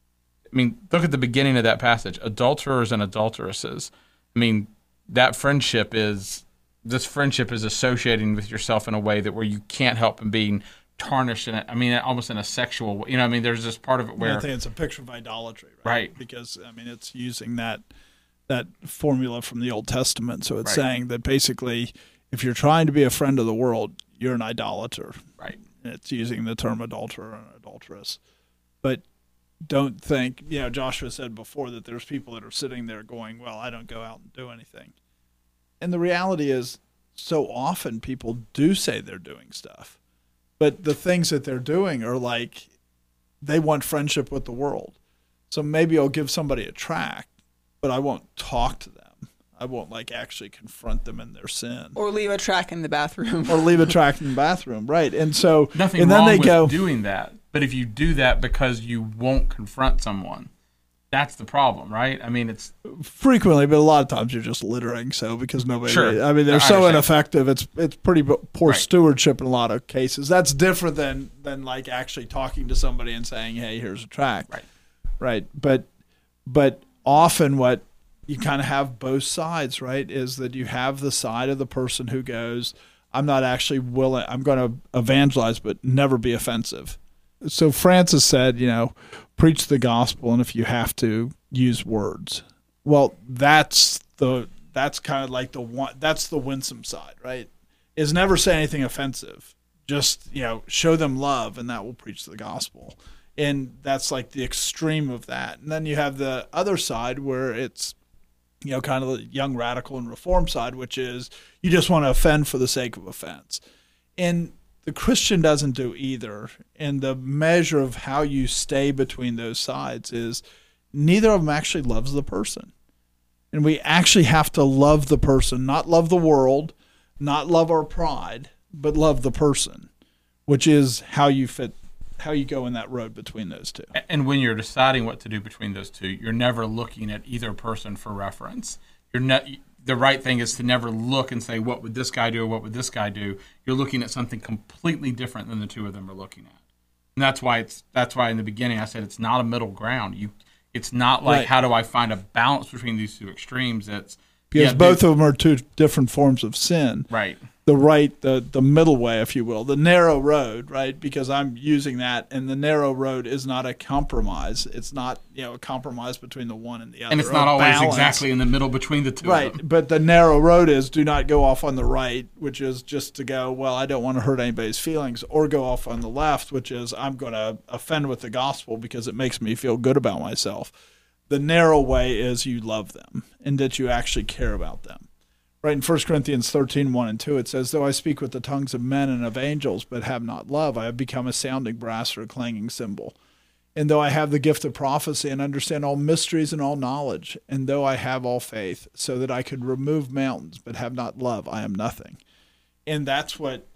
I mean, look at the beginning of that passage, adulterers and adulteresses. I mean, that friendship is, this friendship is associating with yourself in a way that where you can't help but being tarnished in it. I mean, almost in a sexual way. You know, I mean, there's this part of it where... I think it's a picture of idolatry, right? Right. Because, I mean, it's using that that formula from the Old Testament. So it's Right. saying that basically if you're trying to be a friend of the world, you're an idolater. Right. And it's using the term adulterer and adulteress. But don't think, you know, Joshua said before that there's people that are sitting there going, well, I don't go out and do anything. And the reality is so often people do say they're doing stuff. But the things that they're doing are like they want friendship with the world. So maybe I'll give somebody a tract, but I won't talk to them. I won't like actually confront them in their sin. Or leave a track in the bathroom. Or leave a tract in the bathroom, right? And so Nothing and wrong then they with go, doing that. But if you do that because you won't confront someone, that's the problem, right? I mean, it's frequently, but a lot of times you're just littering. So because nobody, Sure. I mean, they're I so understand. ineffective. It's it's pretty b- poor Right. stewardship in a lot of cases. That's different than than like actually talking to somebody and saying, "Hey, here's a tract." Right. Right. But but often what you kind of have both sides, right? Is that you have the side of the person who goes, "I'm not actually willing. I'm going to evangelize, but never be offensive." So Francis said, you know, preach the gospel, and if you have to, use words. Well, that's the that's kind of like the one that's the winsome side, right? Is never say anything offensive. Just, you know, show them love, and that will preach the gospel. And that's like the extreme of that. And then you have the other side where it's, you know, kind of the young radical and reform side, which is you just want to offend for the sake of offense. And the Christian doesn't do either. And the measure of how you stay between those sides is neither of them actually loves the person. And we actually have to love the person, not love the world, not love our pride, but love the person, which is how you fit, how you go in that road between those two. And when you're deciding what to do between those two, you're never looking at either person for reference. You're not, the right thing is to never look and say, what would this guy do or what would this guy do? You're looking at something completely different than the two of them are looking at. And that's why it's that's why in the beginning I said it's not a middle ground. You it's not like Right. how do I find a balance between these two extremes? It's Because yeah, both they- of them are two different forms of sin. right. The right, the, the middle way, if you will, the narrow road, right? Because I'm using that, and the narrow road is not a compromise. It's not, you know, a compromise between the one and the other. And it's or not a always balance. exactly in the middle between the two Right, of them. but the narrow road is do not go off on the right, which is just to go, well, I don't want to hurt anybody's feelings, or go off on the left, which is I'm going to offend with the gospel because it makes me feel good about myself. The narrow way is you love them and that you actually care about them. Right, in First Corinthians thirteen, one and two, it says, though I speak with the tongues of men and of angels, but have not love, I have become a sounding brass or a clanging cymbal. And though I have the gift of prophecy and understand all mysteries and all knowledge, and though I have all faith, so that I could remove mountains, but have not love, I am nothing. And that's what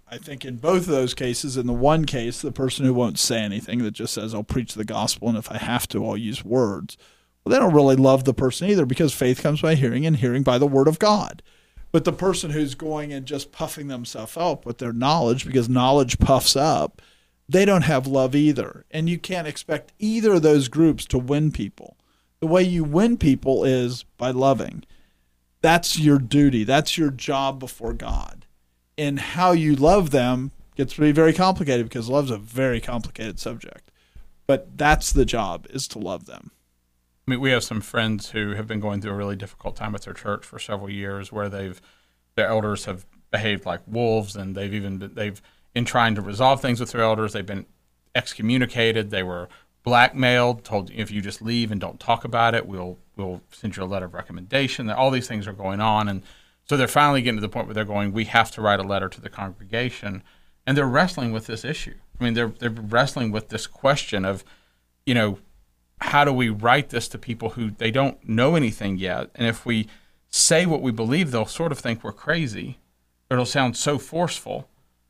I think in both of those cases, in the one case, the person who won't say anything, that just says, I'll preach the gospel, and if I have to, I'll use words. Well, they don't really love the person either, because faith comes by hearing, and hearing by the word of God. But the person who's going and just puffing themselves up with their knowledge, because knowledge puffs up, they don't have love either. And you can't expect either of those groups to win people. The way you win people is by loving. That's your duty. That's your job before God. And how you love them gets to be very complicated, because love's a very complicated subject. But that's the job, is to love them. I mean, we have some friends who have been going through a really difficult time with their church for several years, where they've their elders have behaved like wolves, and they've even been, they've in trying to resolve things with their elders, they've been excommunicated. They were blackmailed, told if you just leave and don't talk about it, we'll we'll send you a letter of recommendation. All these things are going on, and so they're finally getting to the point where they're going, we have to write a letter to the congregation, and they're wrestling with this issue. I mean, they're they're wrestling with this question of, you know, how do we write this to people who they don't know anything yet? And if we say what we believe, they'll sort of think we're crazy, or it'll sound so forceful.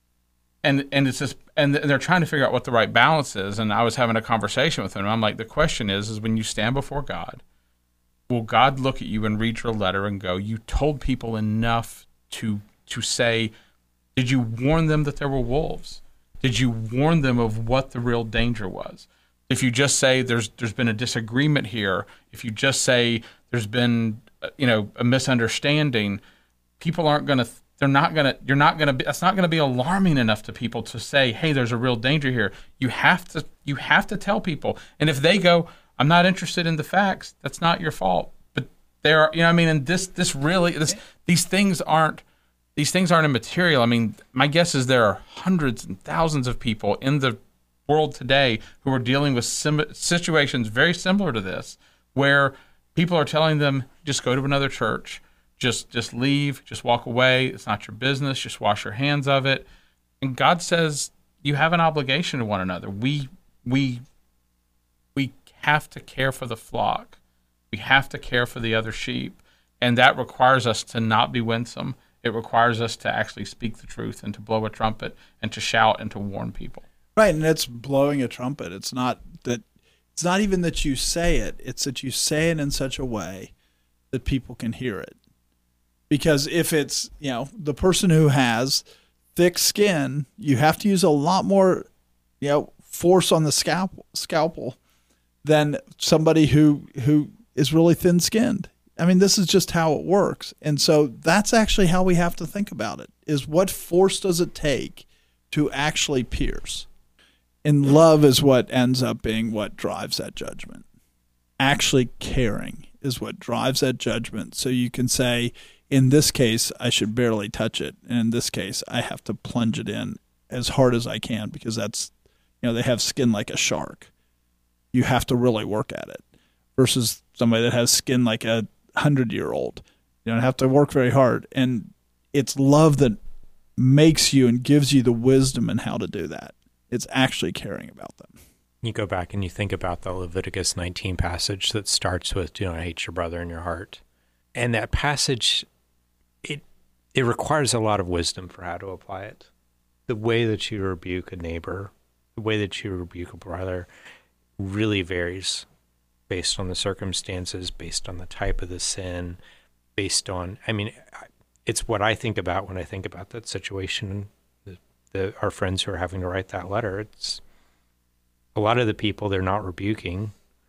And and it's just and they're trying to figure out what the right balance is. And I was having a conversation with them. I'm like, the question is, is when you stand before God, will God look at you and read your letter and go, you told people enough to to say, did you warn them that there were wolves? Did you warn them of what the real danger was? If you just say there's there's been a disagreement here, if you just say there's been you know a misunderstanding, people aren't going to. They're not going to. You're not going to be. That's not going to be alarming enough to people to say, "Hey, there's a real danger here." You have to. You have to tell people. And if they go, "I'm not interested in the facts," that's not your fault. But there are. You know, what I mean, and this. This really. This. These things aren't. These things aren't immaterial. I mean, my guess is there are hundreds and thousands of people in the world today who are dealing with sim- situations very similar to this, where people are telling them, just go to another church, just just leave, just walk away, it's not your business, just wash your hands of it. And God says you have an obligation to one another. We we we have to care for the flock. We have to care for the other sheep. And that requires us to not be winsome. It requires us to actually speak the truth and to blow a trumpet and to shout and to warn people. Right, and it's blowing a trumpet. It's not that. It's not even that you say it. It's that you say it in such a way that people can hear it. Because if it's, you know, the person who has thick skin, you have to use a lot more, you know, force on the scalpel, scalpel than somebody who who is really thin-skinned. I mean, this is just how it works. And so that's actually how we have to think about it, is what force does it take to actually pierce? And love is what ends up being what drives that judgment. Actually caring is what drives that judgment. So you can say, in this case, I should barely touch it. And in this case, I have to plunge it in as hard as I can, because that's, you know, they have skin like a shark. You have to really work at it. Versus somebody that has skin like a hundred-year-old. You don't have to work very hard. And it's love that makes you and gives you the wisdom in how to do that. It's actually caring about them. You go back and you think about the Leviticus nineteen passage that starts with, do not hate your brother in your heart. And that passage, it it requires a lot of wisdom for how to apply it. The way that you rebuke a neighbor, the way that you rebuke a brother really varies based on the circumstances, based on the type of the sin, based on, I mean, it's what I think about when I think about that situation. The, the, our friends who are having to write that letter, it's a lot of the people they're not rebuking,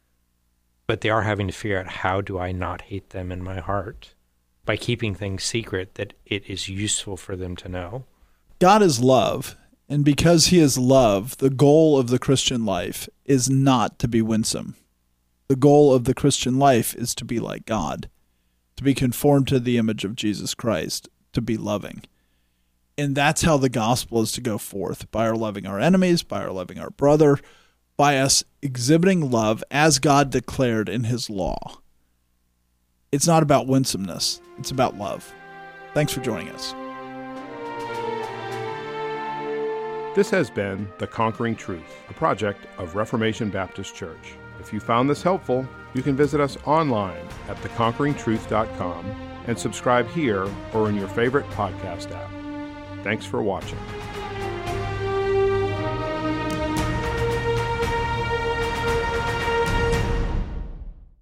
but they are having to figure out, how do I not hate them in my heart by keeping things secret that it is useful for them to know. God is love, and because he is love, the goal of the Christian life is not to be winsome. The goal of the Christian life is to be like God, to be conformed to the image of Jesus Christ, to be loving. And that's how the gospel is to go forth, by our loving our enemies, by our loving our brother, by us exhibiting love as God declared in his law. It's not about winsomeness. It's about love. Thanks for joining us. This has been The Conquering Truth, a project of Reformation Baptist Church. If you found this helpful, you can visit us online at the conquering truth dot com and subscribe here or in your favorite podcast app. Thanks for watching.